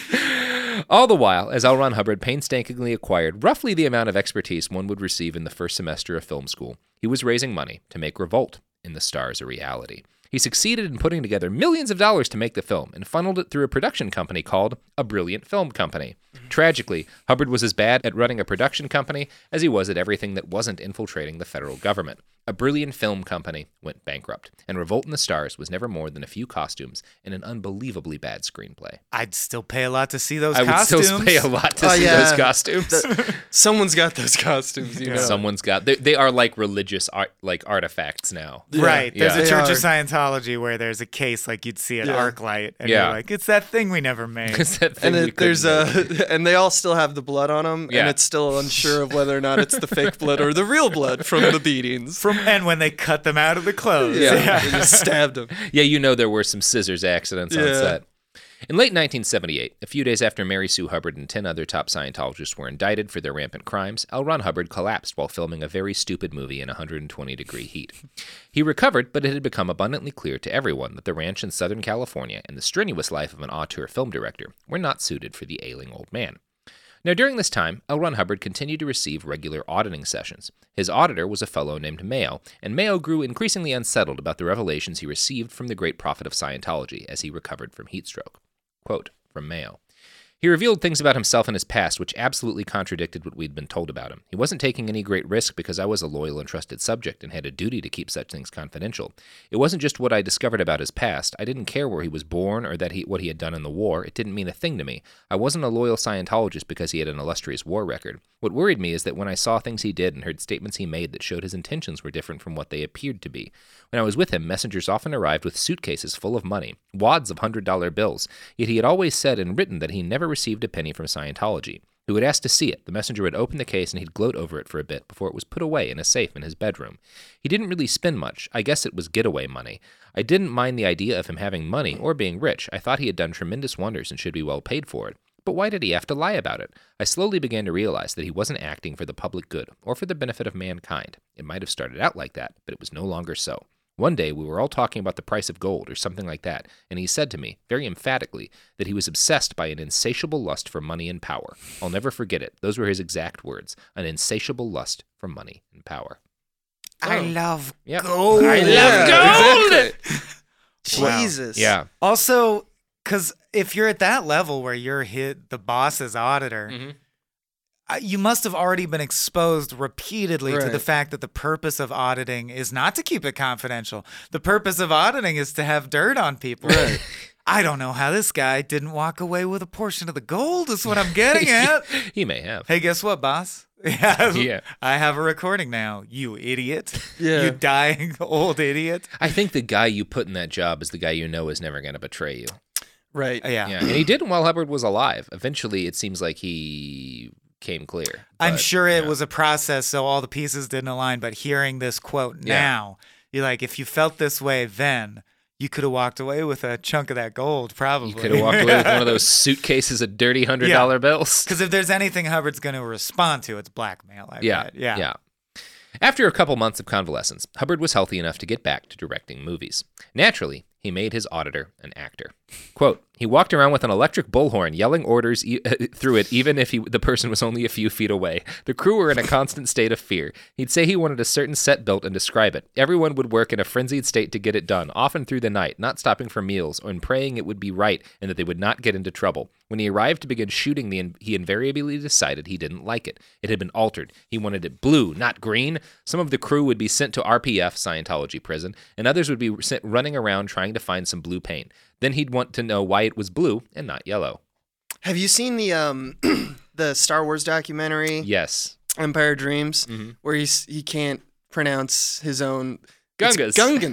All the while, as L. Ron Hubbard painstakingly acquired roughly the amount of expertise one would receive in the first semester of film school, he was raising money to make Revolt in the Stars a reality. He succeeded in putting together millions of dollars to make the film and funneled it through a production company called A Brilliant Film Company. Tragically, Hubbard was as bad at running a production company as he was at everything that wasn't infiltrating the federal government. A Brilliant Film Company went bankrupt, and Revolt in the Stars was never more than a few costumes and an unbelievably bad screenplay. I'd still pay a lot to see those I costumes. would still pay a lot to see those costumes. Someone's got those costumes, you know. Someone's got. They are like religious art, like artifacts now. Yeah. Right. There's Yeah. a Church of They Scientology where there's a case like you'd see at Yeah. ArcLight, and Yeah. you're like, it's that thing we never made. It's that thing And we there's couldn't make. and they all still have the blood on them, Yeah. and it's still unsure of whether or not it's the fake blood or the real blood from the beatings. And when they cut them out of the clothes. Yeah. They just stabbed him. Yeah, there were some scissors accidents on Yeah. set. In late 1978, a few days after Mary Sue Hubbard and 10 other top Scientologists were indicted for their rampant crimes, L. Ron Hubbard collapsed while filming a very stupid movie in 120-degree heat. He recovered, but it had become abundantly clear to everyone that the ranch in Southern California and the strenuous life of an auteur film director were not suited for the ailing old man. Now, during this time, L. Ron Hubbard continued to receive regular auditing sessions. His auditor was a fellow named Mayo, and Mayo grew increasingly unsettled about the revelations he received from the great prophet of Scientology as he recovered from heat stroke. Quote from Mayo. He revealed things about himself and his past which absolutely contradicted what we'd been told about him. He wasn't taking any great risk because I was a loyal and trusted subject and had a duty to keep such things confidential. It wasn't just what I discovered about his past. I didn't care where he was born or what he had done in the war. It didn't mean a thing to me. I wasn't a loyal Scientologist because he had an illustrious war record. What worried me is that when I saw things he did and heard statements he made that showed his intentions were different from what they appeared to be. When I was with him, messengers often arrived with suitcases full of money, wads of $100 bills, yet he had always said and written that he never received a penny from Scientology. He would ask to see it. The messenger would open the case and he'd gloat over it for a bit before it was put away in a safe in his bedroom. He didn't really spend much. I guess it was getaway money. I didn't mind the idea of him having money or being rich. I thought he had done tremendous wonders and should be well paid for it. But why did he have to lie about it? I slowly began to realize that he wasn't acting for the public good or for the benefit of mankind. It might have started out like that, but it was no longer so. One day, we were all talking about the price of gold or something like that, and he said to me, very emphatically, that he was obsessed by an insatiable lust for money and power. I'll never forget it. Those were his exact words, an insatiable lust for money and power. I love Yep. gold. I love gold! Exactly. Wow. Jesus. Yeah. Also, because if you're at that level where you're the boss's auditor, you must have already been exposed repeatedly to the Right. fact that the purpose of auditing is not to keep it confidential. The purpose of auditing is to have dirt on people. Right. I don't know how this guy didn't walk away with a portion of the gold is what I'm getting at. He may have. Hey, guess what, boss? Yeah. I have a recording now, you idiot. Yeah. You dying old idiot. I think the guy you put in that job is the guy you know is never going to betray you. Right. Yeah. And he didn't while Hubbard was alive. Eventually, it seems like he came clear. I'm sure it was a process, so all the pieces didn't align, but hearing this quote now, you're like, if you felt this way then, you could have walked away with a chunk of that gold, probably. You could have walked away with one of those suitcases of dirty $100 bills. Because if there's anything Hubbard's going to respond to, it's blackmail. I bet. Yeah. After a couple months of convalescence, Hubbard was healthy enough to get back to directing movies. Naturally, he made his auditor an actor. Quote, he walked around with an electric bullhorn, yelling orders through it, even if the person was only a few feet away. The crew were in a constant state of fear. He'd say he wanted a certain set built and describe it. Everyone would work in a frenzied state to get it done, often through the night, not stopping for meals, or praying it would be right and that they would not get into trouble. When he arrived to begin shooting, he invariably decided he didn't like it. It had been altered. He wanted it blue, not green. Some of the crew would be sent to RPF, Scientology prison, and others would be sent running around trying to find some blue paint. Then he'd want to know why it was blue and not yellow. Have you seen the the Star Wars documentary? Yes. Empire Dreams, where he can't pronounce his own Gungans.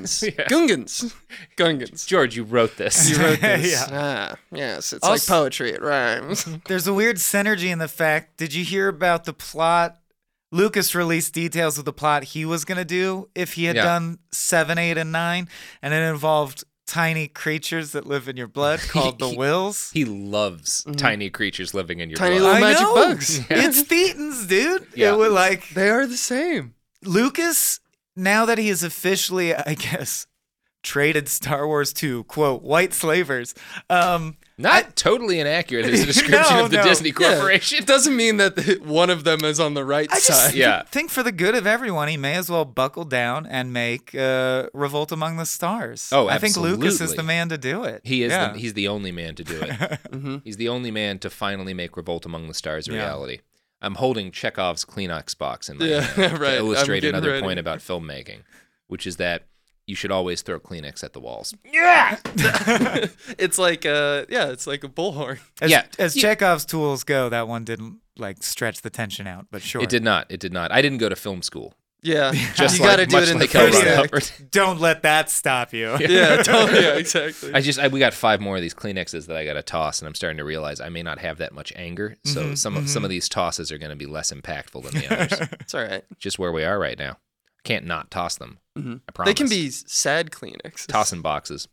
Gungans. George, you wrote this. You wrote this. Yeah. Yes, it's like poetry. It rhymes. There's a weird synergy in the fact, did you hear about the plot? Lucas released details of the plot he was going to do if he had done 7, 8, and 9, and it involved tiny creatures that live in your blood called the Wills. He loves tiny creatures living in your tiny blood. little magic bugs. It's Thetans, dude. Yeah. It would like they are the same. Lucas, now that he is officially, I guess, traded Star Wars to, quote, white slavers. Not totally inaccurate as a description of the Disney Corporation. Yeah. It doesn't mean that one of them is on the right side. I think for the good of everyone, he may as well buckle down and make Revolt Among the Stars. Oh, absolutely. I think Lucas is the man to do it. He is. He's the only man to do it. He's the only man to finally make Revolt Among the Stars a reality. I'm holding Chekhov's Kleenex box in my hand to illustrate another point about filmmaking, which is that you should always throw Kleenex at the walls. Yeah, it's like a bullhorn. As Chekhov's tools go, that one didn't like stretch the tension out, but sure, it did not. I didn't go to film school. Yeah, just you got to do it in the first act. Don't let that stop you. Yeah, exactly. We got 5 more of these Kleenexes that I got to toss, and I'm starting to realize I may not have that much anger. So some of these tosses are going to be less impactful than the others. It's all right. Just where we are right now. Can't not toss them. I promise. They can be sad Kleenex. Tossing boxes.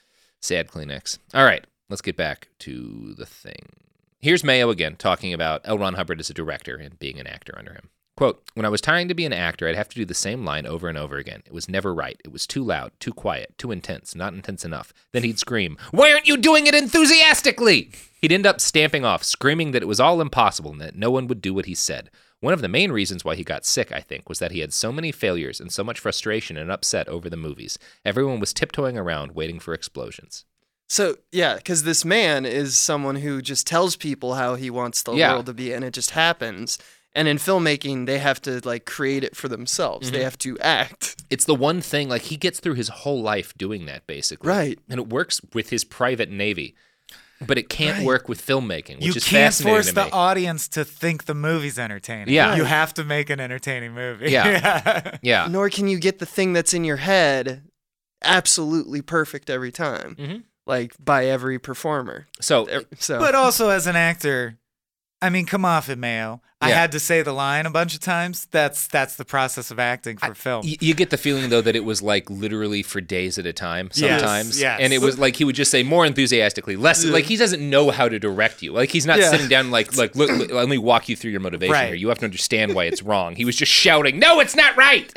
Sad Kleenex. All right, let's get back to the thing. Here's Mayo again talking about L. Ron Hubbard as a director and being an actor under him. Quote, when I was trying to be an actor, I'd have to do the same line over and over again. It was never right. It was too loud, too quiet, too intense, not intense enough. Then he'd scream, "Why aren't you doing it enthusiastically?" He'd end up stamping off, screaming that it was all impossible and that no one would do what he said. One of the main reasons why he got sick, I think, was that he had so many failures and so much frustration and upset over the movies. Everyone was tiptoeing around waiting for explosions. So, yeah, because this man is someone who just tells people how he wants the world to be, and it just happens. And in filmmaking, they have to, like, create it for themselves. They have to act. It's the one thing, like, he gets through his whole life doing that, basically. Right. And it works with his private Navy. But it can't work with filmmaking, which is fascinating to me. You can't force the audience to think the movie's entertaining. Yeah. You have to make an entertaining movie. Yeah. Nor can you get the thing that's in your head absolutely perfect every time, like by every performer. So, but also as an actor, I mean, come off it, Mayo. I had to say the line a bunch of times. That's the process of acting for film. You get the feeling, though, that it was like literally for days at a time sometimes. Yes. And it was like he would just say more enthusiastically, less like he doesn't know how to direct you. Like he's not sitting down like look, let me walk you through your motivation here. You have to understand why it's wrong. He was just shouting, "No, it's not right."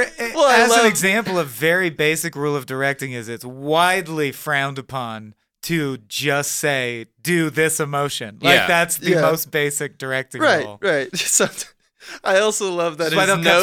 As an example, a very basic rule of directing is it's widely frowned upon to just say, do this emotion. Like, that's the most basic directing rule. Right. So, I also love that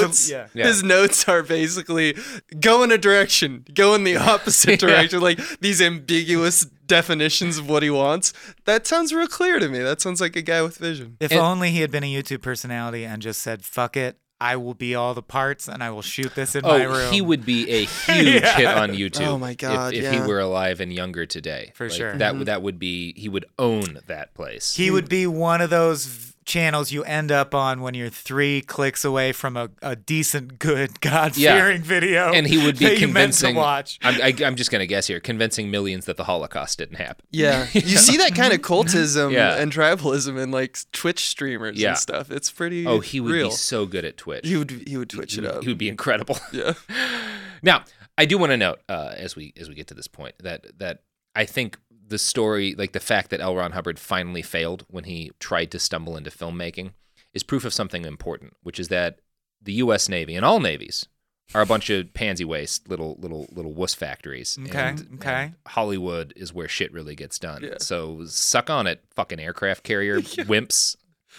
his notes are basically go in a direction, go in the opposite direction, like these ambiguous definitions of what he wants. That sounds real clear to me. That sounds like a guy with vision. If only he had been a YouTube personality and just said, fuck it, I will be all the parts and I will shoot this in my room. He would be a huge hit on YouTube. Oh my God, if he were alive and younger today. For sure. That would be, he would own that place. He would be one of those channels you end up on when you're 3 clicks away from a decent, good, God-fearing video. And he would be convincing. To watch. I'm just going to guess here, convincing millions that the Holocaust didn't happen. Yeah. You see that kind of cultism and tribalism in like Twitch streamers and stuff. It's pretty he would real. be so good at Twitch. He would Twitch it up. He would be incredible. Yeah. Now, I do want to note, as we get to this point, that I think the story, like the fact that L. Ron Hubbard finally failed when he tried to stumble into filmmaking, is proof of something important, which is that the U.S. Navy and all navies are a bunch of pansy waste little wuss factories. And Hollywood is where shit really gets done. Yeah. So suck on it, fucking aircraft carrier wimps.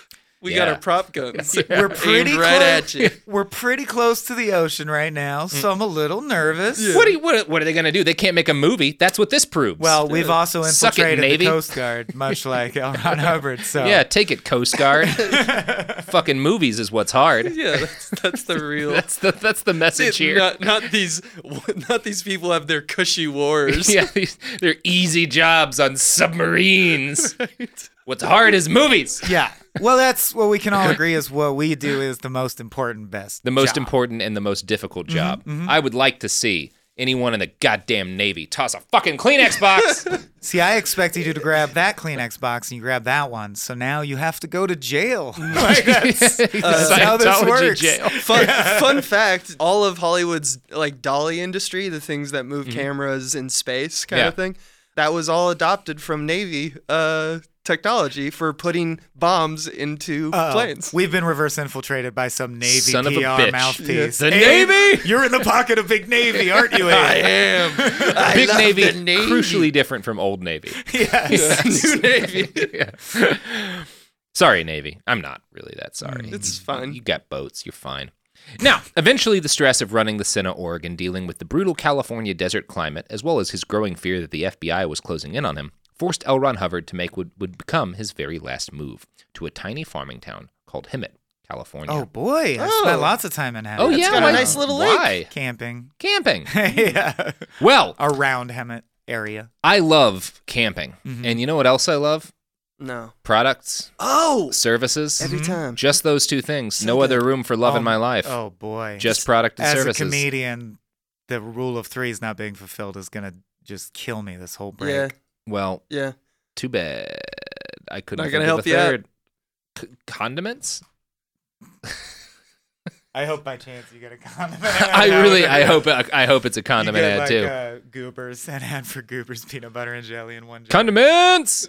We got our prop guns. We're pretty aimed right at you. We're pretty close to the ocean right now, so I'm a little nervous. Yeah. What are they going to do? They can't make a movie. That's what this proves. Well, we've also infiltrated the Coast Guard, much like L. Ron Hubbard. So yeah, take it, Coast Guard. Fucking movies is what's hard. Yeah, that's the real. that's the message here. Not these people have their cushy wars. Yeah, they're easy jobs on submarines. Right. What's hard is movies. Yeah. Well, that's what we can all agree is what we do is the most important, best The most job. important and the most difficult job. Mm-hmm. I would like to see anyone in the goddamn Navy toss a fucking Kleenex box. See, I expected you to grab that Kleenex box and you grab that one. So now you have to go to jail. Like that's how this works. Jail. Fun fact, all of Hollywood's like dolly industry, the things that move cameras in space kind of thing, that was all adopted from Navy technology for putting bombs into planes. We've been reverse infiltrated by some Navy Son of a PR bitch. mouthpiece. The Navy? You're in the pocket of Big Navy, aren't you, Abe? I am. Big Navy, crucially different from Old Navy. Yes. New Navy. Sorry, Navy. I'm not really that sorry. It's fine. You got boats. You're fine. Now, eventually the stress of running the Senna org and dealing with the brutal California desert climate, as well as his growing fear that the FBI was closing in on him, forced L. Ron Hubbard to make what would become his very last move to a tiny farming town called Hemet, California. Oh, boy. I spent lots of time in Hemet. Oh, yeah? It's got a nice little lake. Why? Camping. Yeah. Well, around Hemet area. I love camping. Mm-hmm. And you know what else I love? No. Products. Oh. Services. Every time. Just those two things. So no other room for love in my life. Oh, boy. Just product and services. As a comedian, the rule of 3 is not being fulfilled is going to just kill me this whole break. Yeah. Well, too bad. I couldn't think of a third. Condiments? I hope by chance you get a condiment. I hope it's a condiment ad too. Goobers, an ad for Goobers peanut butter and jelly in one jar. Condiments.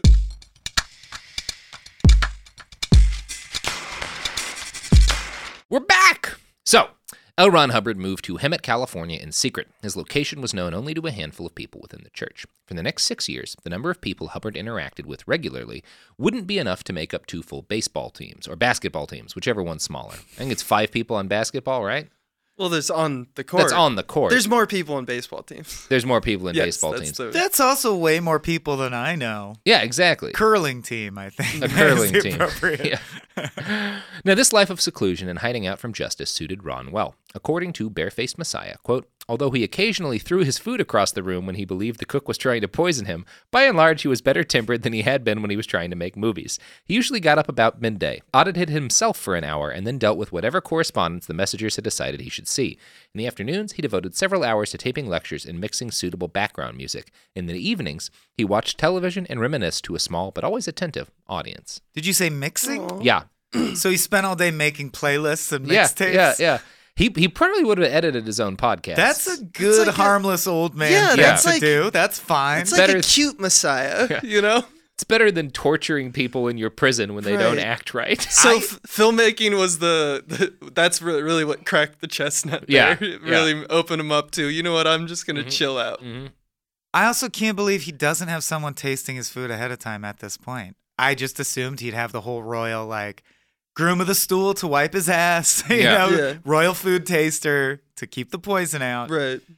We're back. So, L. Ron Hubbard moved to Hemet, California in secret. His location was known only to a handful of people within the church. For the next 6 years, the number of people Hubbard interacted with regularly wouldn't be enough to make up 2 full baseball teams, or basketball teams, whichever one's smaller. I think it's 5 people on basketball, right? Well, there's on the court. That's on the court. There's more people in baseball teams. There's more people in baseball teams. That's also way more people than I know. Yeah, exactly. Curling team, I think. A curling team. Yeah. Now, this life of seclusion and hiding out from justice suited Ron well. According to Barefaced Messiah, quote, although he occasionally threw his food across the room when he believed the cook was trying to poison him, by and large he was better tempered than he had been when he was trying to make movies. He usually got up about midday, audited himself for an hour, and then dealt with whatever correspondence the messengers had decided he should see. In the afternoons, he devoted several hours to taping lectures and mixing suitable background music. In the evenings, he watched television and reminisced to a small but always attentive audience. Did you say mixing? Aww. Yeah. So he spent all day making playlists and mixtapes? Yeah. He probably would have edited his own podcast. That's a good, harmless old man thing to do. That's fine. It's like a cute Messiah, you know? It's better than torturing people in your prison when they don't act right. So filmmaking was that's really what cracked the chestnut there. It really opened him up to, you know what, I'm just going to chill out. Mm-hmm. I also can't believe he doesn't have someone tasting his food ahead of time at this point. I just assumed he'd have the whole royal, groom of the stool to wipe his ass, royal food taster to keep the poison out. Right.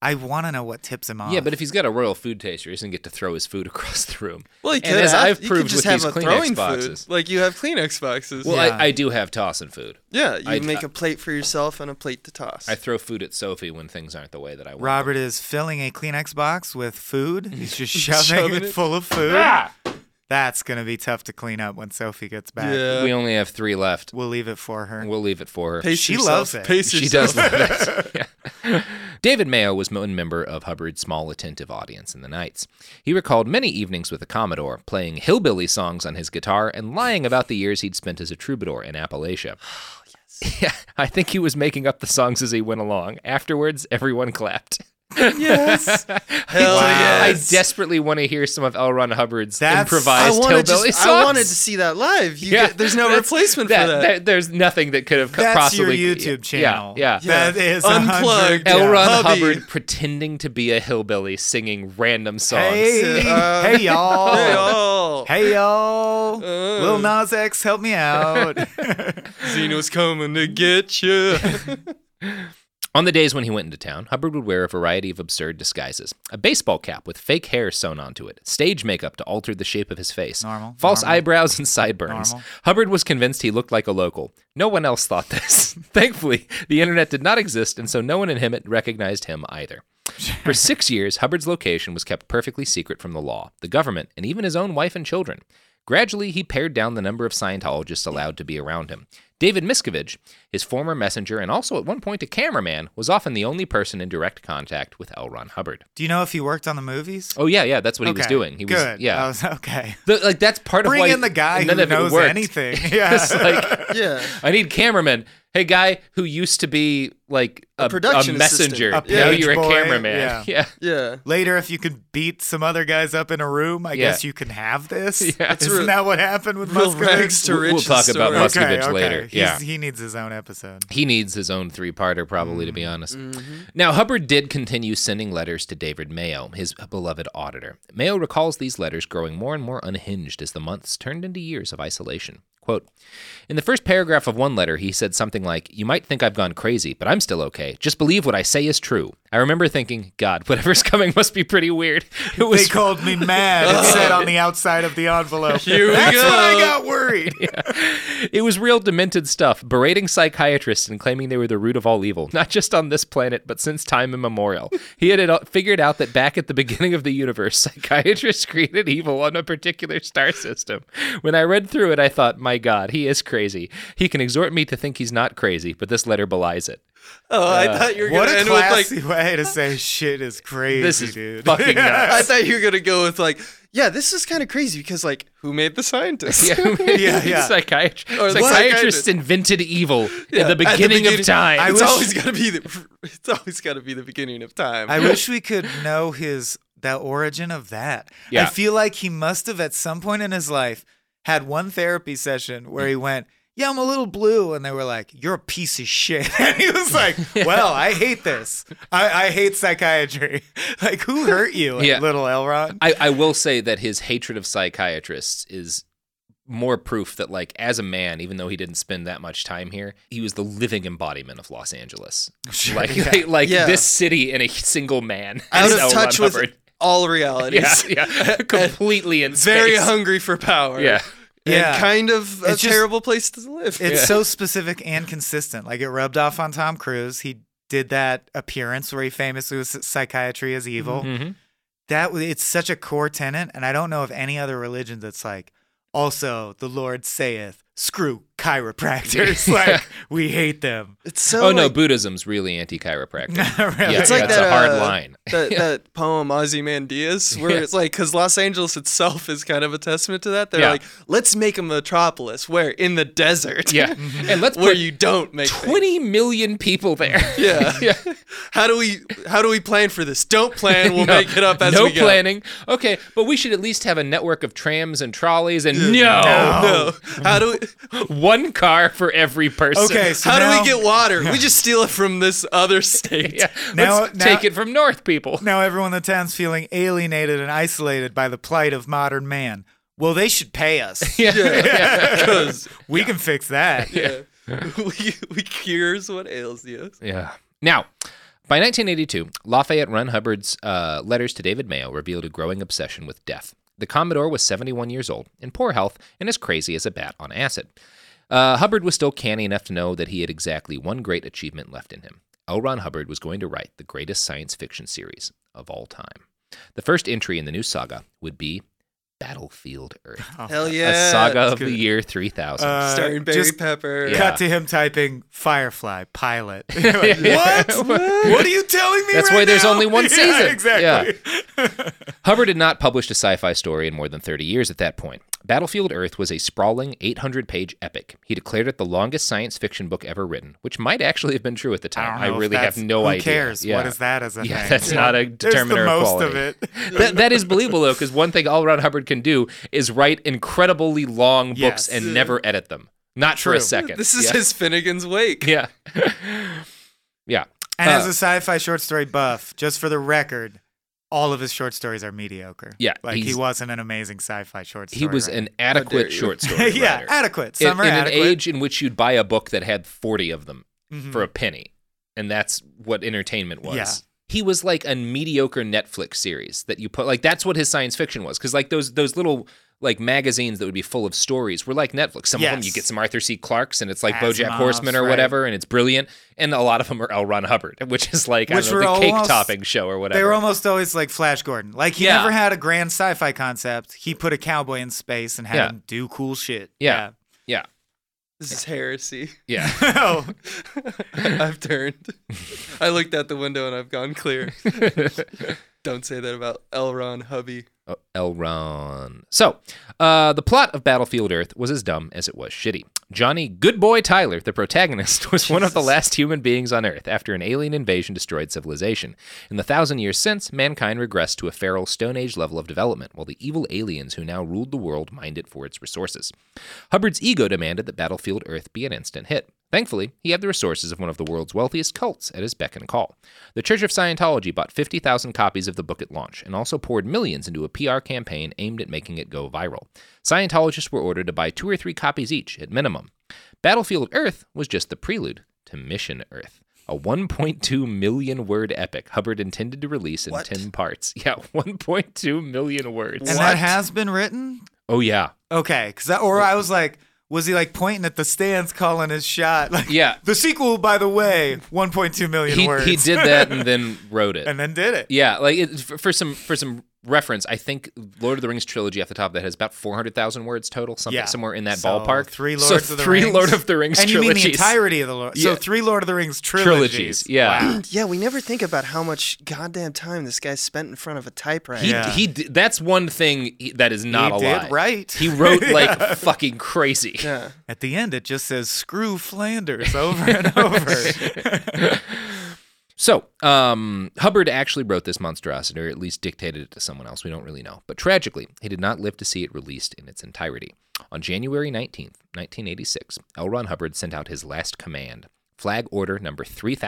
I want to know what tips him off. Yeah, but if he's got a royal food taster, he doesn't get to throw his food across the room. Well, and as I've proved with these Kleenex boxes. Like you have Kleenex boxes. Well, I do have tossing food. Yeah, you make a plate for yourself and a plate to toss. I throw food at Sophie when things aren't the way that I want. Robert is filling a Kleenex box with food. He's just shoving it full of food. That's going to be tough to clean up when Sophie gets back. Yeah. We only have 3 left. We'll leave it for her. She loves it. She does love it. Yeah. David Mayo was one member of Hubbard's small, attentive audience in the nights. He recalled many evenings with the Commodore, playing hillbilly songs on his guitar and lying about the years he'd spent as a troubadour in Appalachia. Yeah, I think he was making up the songs as he went along. Afterwards, everyone clapped. Yes. Hell yes. I desperately want to hear some of L. Ron Hubbard's improvised hillbilly songs. I wanted to see that live. There's no replacement for that. There's nothing that could have possibly... That's your YouTube channel. Yeah. That is Unplugged. L. Ron Hubbard pretending to be a hillbilly singing random songs. Hey, y'all. Hey, y'all. Hey, y'all. Lil Nas X, help me out. Zeno's coming to get you. On the days when he went into town, Hubbard would wear a variety of absurd disguises. A baseball cap with fake hair sewn onto it, stage makeup to alter the shape of his face, false eyebrows and sideburns. Hubbard was convinced he looked like a local. No one else thought this. Thankfully, the internet did not exist, and so no one in Hemet recognized him either. For 6 years, Hubbard's location was kept perfectly secret from the law, the government, and even his own wife and children. Gradually, he pared down the number of Scientologists allowed to be around him. David Miscavige, his former messenger and also at one point a cameraman, was often the only person in direct contact with L. Ron Hubbard. Do you know if he worked on the movies? Oh, yeah, that's what he was doing. He Good. Yeah. I was okay. That's part of why... Bring in the guy who knows anything. Yeah. I need cameramen. Hey, guy who used to be like a messenger. Now you're a cameraman. Yeah. Later, if you could beat some other guys up in a room, I guess you can have this. Yeah. Isn't that what happened with Muscovich? We'll talk about Muscovich later. He needs his own episode. He needs his own 3-parter, probably, to be honest. Mm-hmm. Now, Hubbard did continue sending letters to David Mayo, his beloved auditor. Mayo recalls these letters growing more and more unhinged as the months turned into years of isolation. Quote, in the first paragraph of one letter, he said something like, "You might think I've gone crazy, but I'm still okay. Just believe what I say is true." I remember thinking, God, whatever's coming must be pretty weird. They called me mad. It said on the outside of the envelope. Here we That's go. when I got worried. It was real demented stuff, berating psychiatrists and claiming they were the root of all evil, not just on this planet, but since time immemorial. He had figured out that back at the beginning of the universe, psychiatrists created evil on a particular star system. When I read through it, I thought, my God, he is crazy. He can exhort me to think he's not crazy, but this letter belies it. Oh, I thought you were going to end with What a classy way to say shit is crazy, this is dude. Fucking nuts. I thought you were going to go with yeah, this is kind of crazy because who made the scientists? Psychiatrists invented evil in the beginning of time. It's always got to be the beginning of time. I wish we could know the origin of that. Yeah. I feel like he must have at some point in his life had one therapy session where he went, yeah, I'm a little blue. And they were like, you're a piece of shit. And he was like, well, I hate this. I hate psychiatry. Like, who hurt you, little Elrond? I will say that his hatred of psychiatrists is more proof that, as a man, even though he didn't spend that much time here, he was the living embodiment of Los Angeles. Sure, this city and a single man. Out of touch with all realities. Yeah. Completely in space. Very hungry for power. Yeah. And kind of a terrible place to live. It's so specific and consistent. It rubbed off on Tom Cruise. He did that appearance where he famously was psychiatry is evil. Mm-hmm. It's such a core tenet, and I don't know of any other religion that's also the Lord saith, screw chiropractors. We hate them. It's so. Oh no, Buddhism's really anti-chiropractic. Really? Yeah, it's like that's a hard line. That poem Ozymandias, where it's because Los Angeles itself is kind of a testament to that. They're let's make a metropolis where in the desert. Yeah, and let's where put you don't make 20 million people there. Yeah. How do we plan for this? Don't plan. We'll make it up as we go. No planning. Okay, but we should at least have a network of trams and trolleys. And no. How do we? One car for every person. Okay, so how do we get water? We just steal it from this other state. Let's take it from North people. Now everyone in the town's feeling alienated and isolated by the plight of modern man. Well, they should pay us. Because we can fix that. Yeah. we cures what ails you. Yeah. Now, By 1982, Lafayette-run Hubbard's letters to David Mayo revealed a growing obsession with death. The Commodore was 71 years old, in poor health, and as crazy as a bat on acid. Hubbard was still canny enough to know that he had exactly one great achievement left in him. L. Ron Hubbard was going to write the greatest science fiction series of all time. The first entry in the new saga would be Battlefield Earth. Oh, hell yeah. A saga of the year 3000. Starring Barry Pepper. Yeah. Cut to him typing Firefly pilot. Like, what? What are you telling me? That's right why there's now? only one season. Exactly. Yeah. Hubbard had not published a sci-fi story in more than 30 years at that point. Battlefield Earth was a sprawling 800-page epic. He declared it the longest science fiction book ever written, which might actually have been true at the time. I really have no idea. Who cares? Yeah. What is that as a thing? That's not a determiner of quality. There's the most of it. That is believable, though, because one thing L. Ron Hubbard can do is write incredibly long books and never edit them. Not for a second. This is his Finnegan's Wake. Yeah. Yeah. And as a sci-fi short story buff, just for the record, all of his short stories are mediocre. Yeah. Like he wasn't an amazing sci-fi short story He was writer. an adequate short story writer. Yeah, adequate. Some are adequate. In an age in which you'd buy a book that had 40 of them for a penny. And that's what entertainment was. Yeah. He was like a mediocre Netflix series that you put, like, that's what his science fiction was. Because, like, those little, like, magazines that would be full of stories were like Netflix. Some of them, you get some Arthur C. Clarke's, and it's like BoJack Horseman or whatever, and it's brilliant. And a lot of them are L. Ron Hubbard, which is like, the cake-topping show or whatever. They were almost always like Flash Gordon. Like, he never had a grand sci-fi concept. He put a cowboy in space and had him do cool shit. Yeah. This is heresy. Yeah. Oh. I've turned. I looked out the window and I've gone clear. Don't say that about L. Ron Hubby. Oh, L. Ron. So, the plot of Battlefield Earth was as dumb as it was shitty. Johnny Good Boy Tyler, the protagonist, was one of the last human beings on Earth after an alien invasion destroyed civilization. In the 1,000 years since, mankind regressed to a feral Stone Age level of development, while the evil aliens who now ruled the world mined it for its resources. Hubbard's ego demanded that Battlefield Earth be an instant hit. Thankfully, he had the resources of one of the world's wealthiest cults at his beck and call. The Church of Scientology bought 50,000 copies of the book at launch and also poured millions into a PR campaign aimed at making it go viral. Scientologists were ordered to buy 2 or 3 copies each at minimum. Battlefield Earth was just the prelude to Mission Earth, a 1.2 million word epic Hubbard intended to release in 10 parts. Yeah, 1.2 million words. And that has been written? Oh, yeah. Okay, I was like, was he like pointing at the stands calling his shot? Like, yeah. The sequel, by the way, 1.2 million words. He did that and then wrote it. And then did it. Yeah, like for some reference, I think Lord of the Rings trilogy off the top of that has about 400,000 words total, somewhere in that ballpark. 3 Lords of the Rings. 3 Lord of the Rings trilogies. And you mean the entirety of the Lord. So 3 Lord of the Rings trilogies. Yeah. Wow. Yeah, we never think about how much goddamn time this guy spent in front of a typewriter. He that's one thing that is not a lie. He did right. He wrote like fucking crazy. Yeah. At the end, it just says, screw Flanders over and over. So, Hubbard actually wrote this monstrosity, or at least dictated it to someone else. We don't really know. But tragically, he did not live to see it released in its entirety. On January 19th, 1986, L. Ron Hubbard sent out his last command, Flag Order number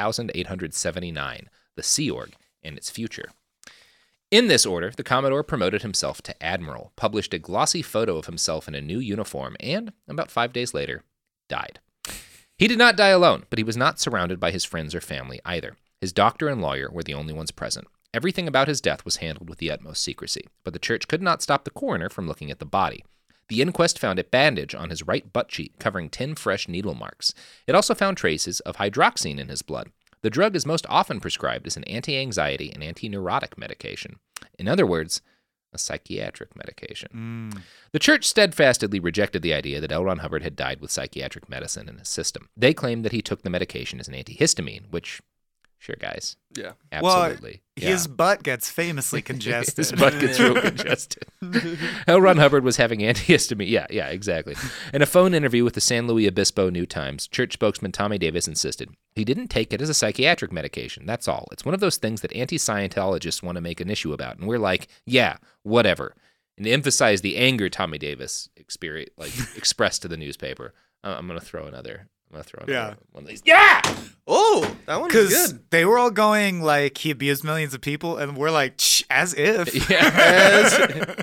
3879, the Sea Org, and its future. In this order, the Commodore promoted himself to Admiral, published a glossy photo of himself in a new uniform, and, about 5 days later, died. He did not die alone, but he was not surrounded by his friends or family either. His doctor and lawyer were the only ones present. Everything about his death was handled with the utmost secrecy, but the church could not stop the coroner from looking at the body. The inquest found a bandage on his right butt cheek covering 10 fresh needle marks. It also found traces of hydroxine in his blood. The drug is most often prescribed as an anti-anxiety and anti-neurotic medication. In other words, a psychiatric medication. The church steadfastly rejected the idea that L. Ron Hubbard had died with psychiatric medicine in his system. They claimed that he took the medication as an antihistamine, which... Sure, guys. Yeah. Absolutely. Well, his butt gets famously congested. His butt gets real congested. L. Ron Hubbard was having antihistamine. Yeah, exactly. In a phone interview with the San Luis Obispo New Times, church spokesman Tommy Davis insisted he didn't take it as a psychiatric medication. That's all. It's one of those things that anti-Scientologists want to make an issue about. And we're like, yeah, whatever. And to emphasize the anger Tommy Davis expressed to the newspaper, I'm going to throw another... one of these. Yeah! Oh, that one was good. They were all going like he abused millions of people, and we're like, as if. Yeah.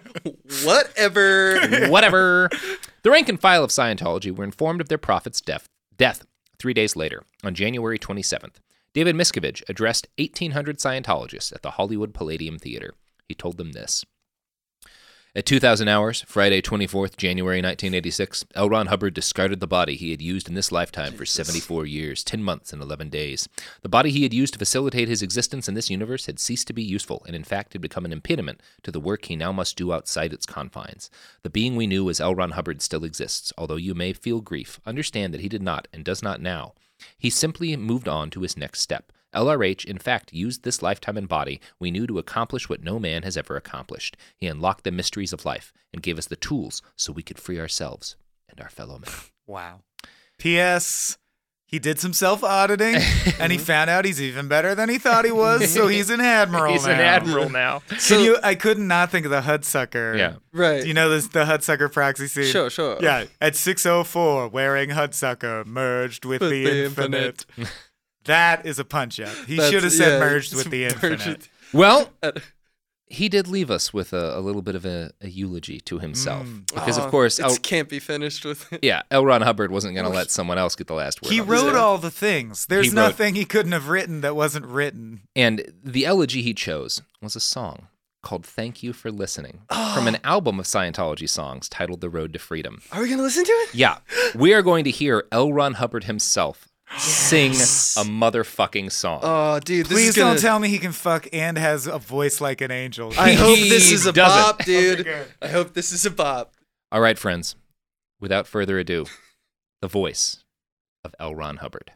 Whatever. The rank and file of Scientology were informed of their prophet's death 3 days later, on January 27th. David Miscavige addressed 1,800 Scientologists at the Hollywood Palladium Theater. He told them this. At 2,000 hours, Friday, 24th January 1986, L. Ron Hubbard discarded the body he had used in this lifetime for 74 years, 10 months, and 11 days. The body he had used to facilitate his existence in this universe had ceased to be useful, and in fact had become an impediment to the work he now must do outside its confines. The being we knew as L. Ron Hubbard still exists. Although you may feel grief, understand that he did not, and does not now. He simply moved on to his next step. LRH, in fact, used this lifetime and body we knew to accomplish what no man has ever accomplished. He unlocked the mysteries of life and gave us the tools so we could free ourselves and our fellow men. Wow. P.S. He did some self-auditing, and he found out he's even better than he thought he was, so he's an admiral He's now. an admiral now. I could not think of the Hudsucker. Yeah. Right. You know the Hudsucker proxy scene? Sure. Yeah. At 6:04, wearing Hudsucker, merged with the infinite. That is a punch-up. He should have said merged with the infinite. Well, he did leave us with a little bit of a eulogy to himself. Because, of course... It can't be finished with it. Yeah, L. Ron Hubbard wasn't going to let someone else get the last word. He wrote all the things. There's nothing he couldn't have written that wasn't written. And the elegy he chose was a song called Thank You for Listening from an album of Scientology songs titled The Road to Freedom. Are we going to listen to it? Yeah. We are going to hear L. Ron Hubbard himself sing a motherfucking song. Oh, dude, this Please don't tell me he can fuck and has a voice like an angel. I hope this is a doesn't. bop, dude. I hope this is a bop. All right, friends. Without further ado, the voice of L. Ron Hubbard.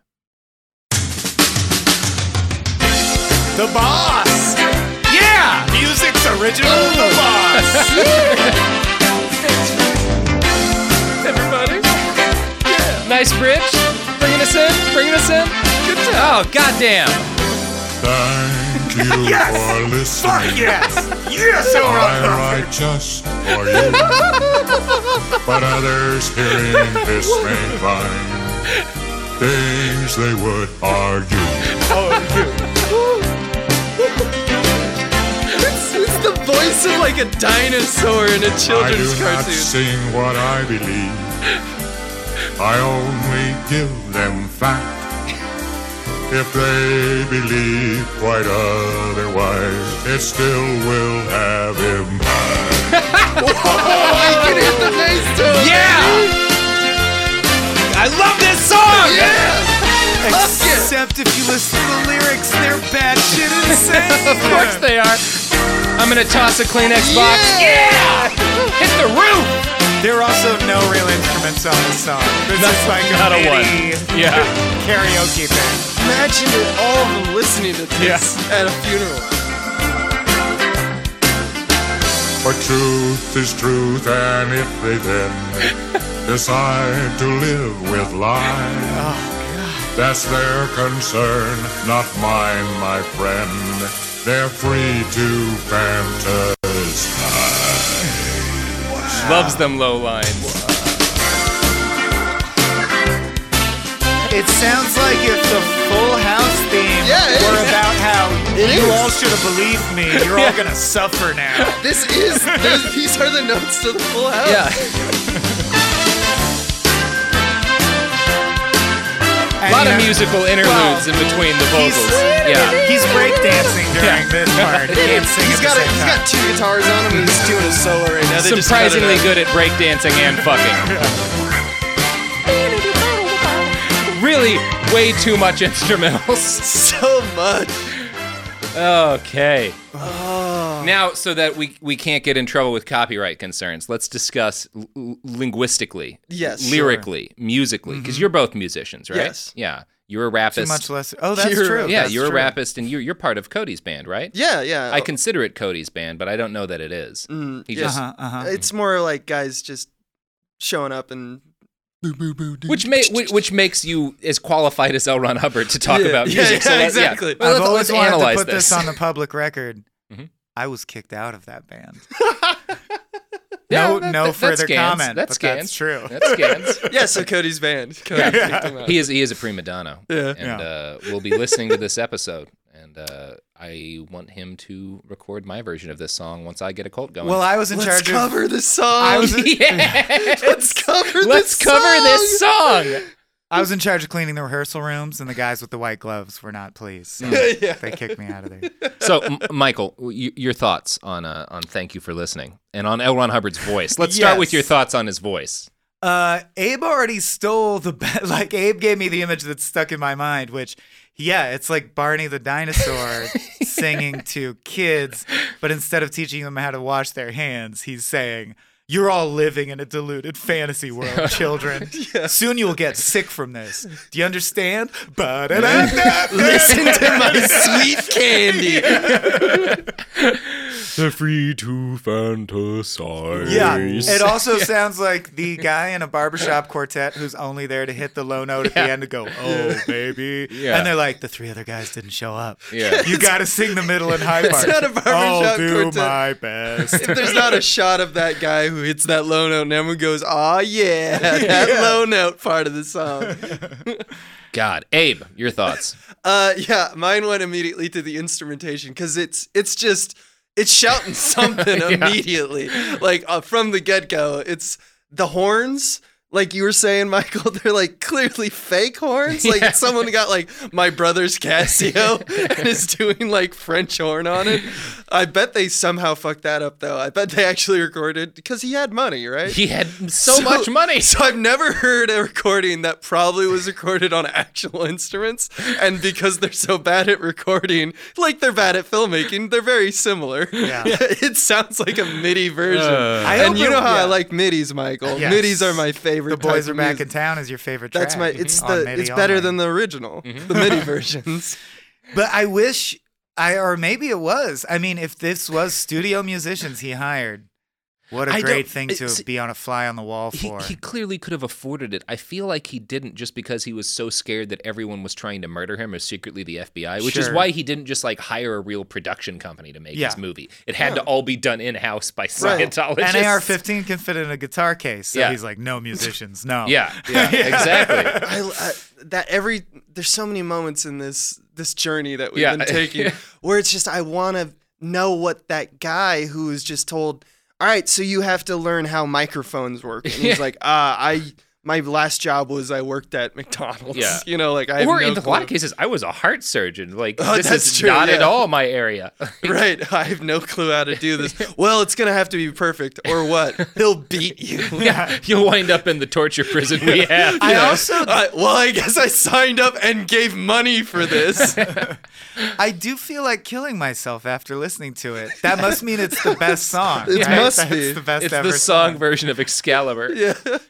The Boss! Yeah! Music's original The Boss! Everybody? Yeah. Nice bridge. Bringing us in. Good time. Oh, goddamn. Thank you for listening. Fuck yes! Yes, I write just for you, but others hearing this may find things they would argue. It's the voice of like a dinosaur in a children's I do cartoon. not sing what I believe. I only give them fact. If they believe quite otherwise, it still will have impact. I can hit the bass tone. Yeah! I love this song! Yeah! Except if you listen to the lyrics, they're batshit insane. Of course they are. I'm gonna toss a Kleenex box. Yeah! Hit the roof! There are also no real instruments on this song. This is like not a one. Yeah. Karaoke thing. Imagine all of them listening to this at a funeral. For truth is truth, and if they then decide to live with lies, that's their concern, not mine, my friend. They're free to fantasize. Loves them low lines. It sounds like if the Full House theme were about how you all should have believed me, you're all gonna suffer now. These are the notes to the Full House. Yeah. A lot of musical interludes in between the vocals. He's breakdancing during this part. He can't sing He's got two guitars on him and he's doing a solo right now. They just cut it Surprisingly out. good at breakdancing and fucking. Really, way too much instrumentals. So much. Okay. Now, so that we can't get in trouble with copyright concerns, let's discuss linguistically, lyrically, musically, because you're both musicians, right? Yes. Yeah. You're a rapist. Too much less. Oh, that's true. Yeah, that's you're true. a rapist, and you're part of Cody's band, right? Yeah. I consider it Cody's band, but I don't know that it is. He just, It's more like guys just showing up and which makes you as qualified as L. Ron Hubbard to talk about music. Yeah, exactly. Well, I've always wanted to analyze put this on the public record. I was kicked out of that band. No further comment. That's true. That scans. yeah. So Cody's band. Cody kicked him out. He is a prima donna. Yeah. And we'll be listening to this episode, and I want him to record my version of this song once I get a cult going. Well, I was in charge Let's cover of. this song. Let's cover this song. I was in charge of cleaning the rehearsal rooms, and the guys with the white gloves were not pleased. So they kicked me out of there. So, Michael, your thoughts on Thank You for Listening and on L. Ron Hubbard's voice. Let's start with your thoughts on his voice. Abe already stole the Abe gave me the image that's stuck in my mind, which, it's like Barney the dinosaur singing to kids, but instead of teaching them how to wash their hands, he's saying, "You're all living in a deluded fantasy world, children. Soon you'll get sick from this. Do you understand? Listen to my sweet candy." They're free to fantasize. Yeah, it also sounds like the guy in a barbershop quartet who's only there to hit the low note at the end to go, "Oh, baby." Yeah. And they're like, the three other guys didn't show up. Yeah. You got to sing the middle and high parts. It's not a barbershop quartet. I'll do my best. If there's not a shot of that guy who hits that low note and everyone goes, "Aw, yeah, that low note part of the song." God. Abe, your thoughts? Mine went immediately to the instrumentation because it's shouting something immediately. Like from the get-go, it's the horns. Like you were saying, Michael, they're like clearly fake horns. Like someone got like my brother's Casio and is doing like French horn on it. I bet they somehow fucked that up though. I bet they actually recorded because he had money, right? He had so much money. So I've never heard a recording that probably was recorded on actual instruments. And because they're so bad at recording, like they're bad at filmmaking, they're very similar. Yeah. It sounds like a MIDI version. And you know how I like MIDIs, Michael. Yes. MIDIs are my favorite. The Boys Are Back in Town is your favorite track. That's it's better than the original, the MIDI versions. But I wish or maybe it was. I mean, if this was studio musicians he hired, what a great thing to be on a fly on the wall for. He clearly could have afforded it. I feel like he didn't just because he was so scared that everyone was trying to murder him or secretly the FBI, which is why he didn't just like hire a real production company to make his movie. It had to all be done in-house by Scientologists. And AR-15 can fit in a guitar case, so he's like, no musicians, no. Yeah, exactly. There's so many moments in this journey that we've been taking where it's just I want to know what that guy who was just told, all right, so you have to learn how microphones work. And he's like, my last job was I worked at McDonald's. Yeah. You know, like I have in a lot of cases, I was a heart surgeon. Like this is not at all my area. Right. I have no clue how to do this. Well, it's going to have to be perfect or what? He'll beat you. Yeah. You'll wind up in the torture prison we have. I guess I signed up and gave money for this. I do feel like killing myself after listening to it. That must mean it's the best song. It must be. It's the best ever song. It's the song version of Excalibur. Yeah.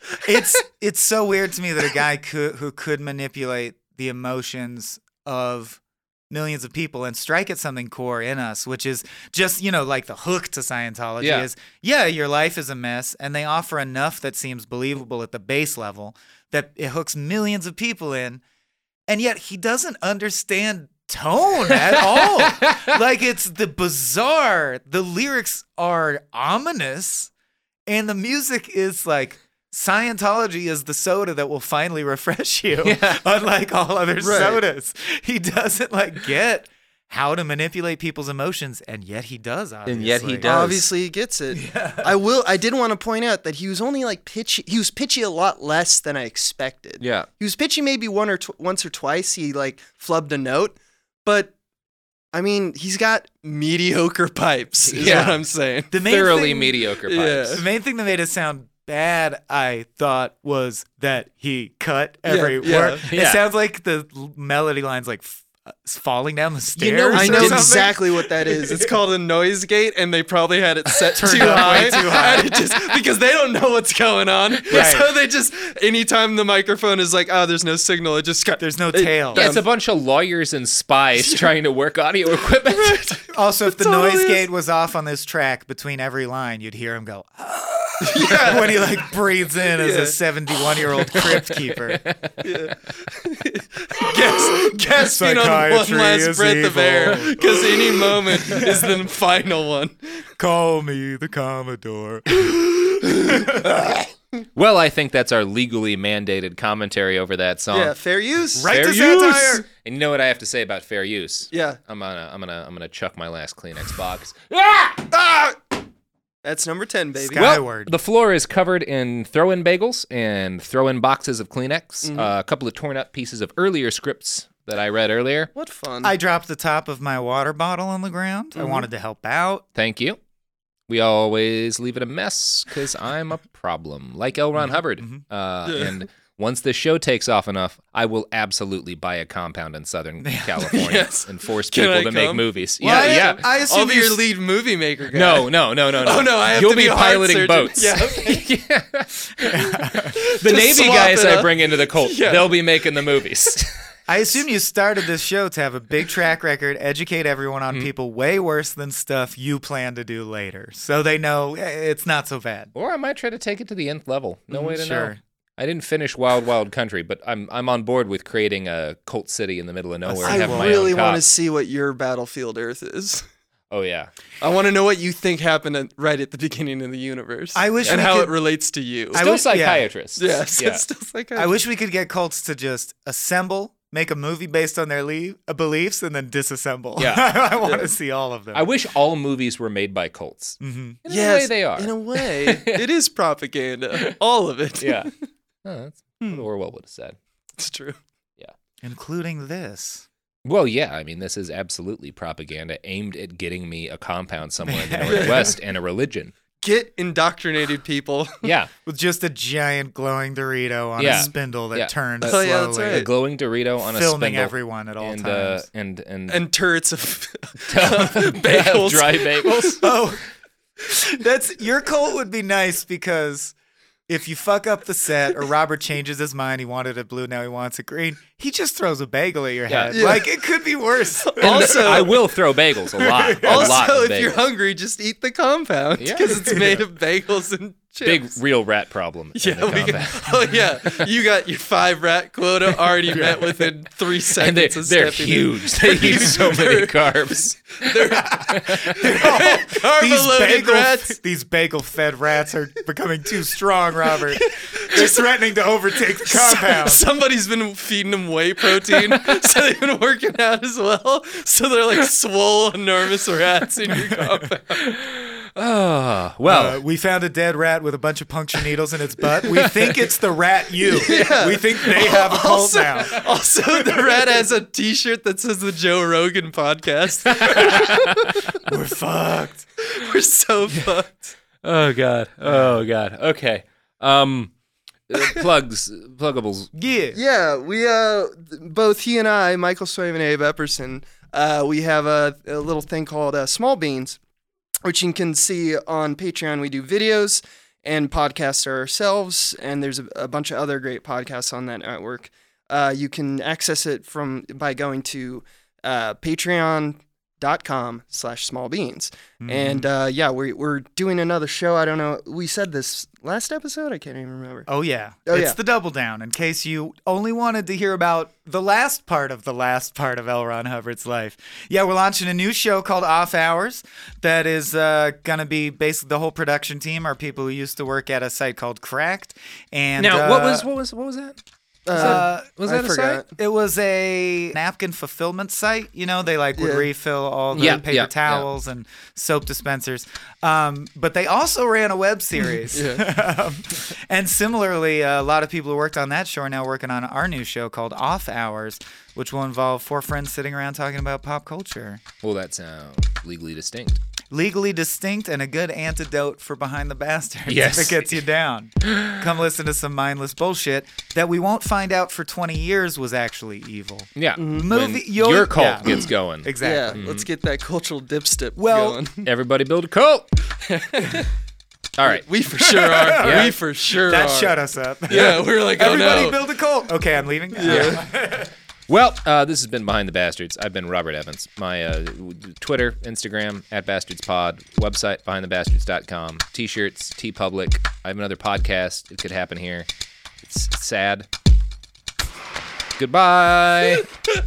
It's so weird to me that a guy who could manipulate the emotions of millions of people and strike at something core in us, which is just, like the hook to Scientology is, your life is a mess, and they offer enough that seems believable at the base level that it hooks millions of people in, and yet he doesn't understand tone at all. Like, it's the bizarre. The lyrics are ominous, and the music is like, Scientology is the soda that will finally refresh you, unlike all other sodas. He doesn't get how to manipulate people's emotions, and yet he does. Obviously, Obviously, he gets it. Yeah. I did want to point out that he was only pitchy. He was pitchy a lot less than I expected. Yeah, he was pitchy maybe once or twice. He flubbed a note, but I mean, he's got mediocre pipes. Is what I'm saying. Thoroughly mediocre pipes. Yeah. The main thing that made it sound bad, I thought, was that he cut every word. It sounds like the melody line's falling down the stairs. I know exactly what that is. It's called a noise gate, and they probably had it set too high. And because they don't know what's going on. Right. So they just, anytime the microphone is like, there's no signal, there's no tail. Yeah, it's a bunch of lawyers and spies trying to work audio equipment. Right. Also, if the noise gate was off on this track, between every line, you'd hear him go, when he breathes in as a 71-year-old crypt keeper. Gasping on one last breath of air, because any moment is the final one. Call me the Commodore. Well, I think that's our legally mandated commentary over that song. Yeah, fair use. Right to satire. And you know what I have to say about fair use? Yeah. I'm gonna chuck my last Kleenex box. That's number 10, baby. Skyward. Well, the floor is covered in throw-in bagels and throw-in boxes of Kleenex, a couple of torn-up pieces of earlier scripts that I read earlier. What fun. I dropped the top of my water bottle on the ground. I wanted to help out. Thank you. We always leave it a mess because I'm a problem, like L. Ron Hubbard. And once this show takes off enough, I will absolutely buy a compound in Southern California and force people to make movies. Well, yeah. I assume I'll be your lead movie maker guy. No. Oh, no, I have You'll to be a piloting surgeon. boats. Yeah, okay. The Navy swap guys it I up. bring into the cult, they'll be making the movies. I assume you started this show to have a big track record, educate everyone on people way worse than stuff you plan to do later. So they know it's not so bad. Or I might try to take it to the nth level. No way to know. Sure. I didn't finish Wild Wild Country, but I'm on board with creating a cult city in the middle of nowhere and I having my really own want to cops. see what your Battlefield Earth is. Oh yeah. I want to know what you think happened right at the beginning of the universe. I wish and we how could- it relates to you. Still psychiatrists. Yes, Yeah. it's still psychiatrist. I wish we could get cults to just assemble, make a movie based on their beliefs, and then disassemble. Yeah. I want to see all of them. I wish all movies were made by cults. Mhm. In a way they are. In a way, it is propaganda. All of it. Yeah. Oh, that's what Orwell would have said. It's true. Including this. Well, yeah. I mean, this is absolutely propaganda aimed at getting me a compound somewhere in the Northwest and a religion. Get indoctrinated people. Yeah. With just a giant glowing Dorito on a spindle that turns Oh, slowly. yeah, that's right. A glowing Dorito on a Filming spindle. everyone at all and, times. And turrets of bagels. Dry bagels. Oh, your cult would be nice because if you fuck up the set or Robert changes his mind, he wanted it blue, now he wants it green, he just throws a bagel at your head. Yeah. Like, it could be worse. Also, I will throw bagels a lot. A also, lot of if you're bagels. hungry, just eat the compound Yeah. because it's made of bagels and Big chips. real rat problem. in the compound. Oh yeah, you got your 5 rat quota already met within 3 seconds. And of they're stepping in. huge. They eat so many carbs. Carb-loaded rats. These bagel-fed rats are becoming too strong, Robert. They're threatening to overtake the compound. Somebody's been feeding them whey protein, so they've been working out as well. So they're like swole, enormous rats in your compound. Oh, well. We found a dead rat with a bunch of puncture needles in its butt. We think it's the rat you. Yeah. We think they have a cult now. Also, the rat has a T-shirt that says the Joe Rogan podcast. We're fucked. We're so fucked. Oh, God. Okay. Pluggables. Yeah. Yeah, we both he and I, Michael Swaim and Abe Epperson, we have a little thing called Small Beans, which you can see on Patreon. We do videos and podcasts ourselves, and there's a bunch of other great podcasts on that network. You can access it by going to patreon.com/smallbeans. And we're doing another show. I don't know. We said this last episode? I can't even remember. Oh, yeah. Oh, it's yeah. the double down in case you only wanted to hear about the last part of L. Ron Hubbard's life. Yeah, we're launching a new show called Off Hours that is going to be basically the whole production team are people who used to work at a site called Cracked. And Now, what was that? Was that a site? It was a napkin fulfillment site. You know, they would refill all the paper towels and soap dispensers. But they also ran a web series. And similarly, a lot of people who worked on that show are now working on our new show called Off Hours, which will involve 4 friends sitting around talking about pop culture. Well, that sounds legally distinct. Legally distinct and a good antidote for Behind the Bastards Yes. if it gets you down. Come listen to some mindless bullshit that we won't find out for 20 years was actually evil. Yeah. Movie- When you'll- your cult yeah. gets going. Exactly. Yeah, let's get that cultural dipstick Well- going. Everybody build a cult. All right. We for sure are. Yeah. We for sure That are. shut us up. Yeah, we're like, oh Everybody no. build a cult. Okay, I'm leaving. Yeah. Well, this has been Behind the Bastards. I've been Robert Evans. My Twitter, Instagram, @BastardsPod, website, BehindTheBastards.com, T-shirts, TeePublic. I have another podcast. It could happen here. It's sad. Goodbye.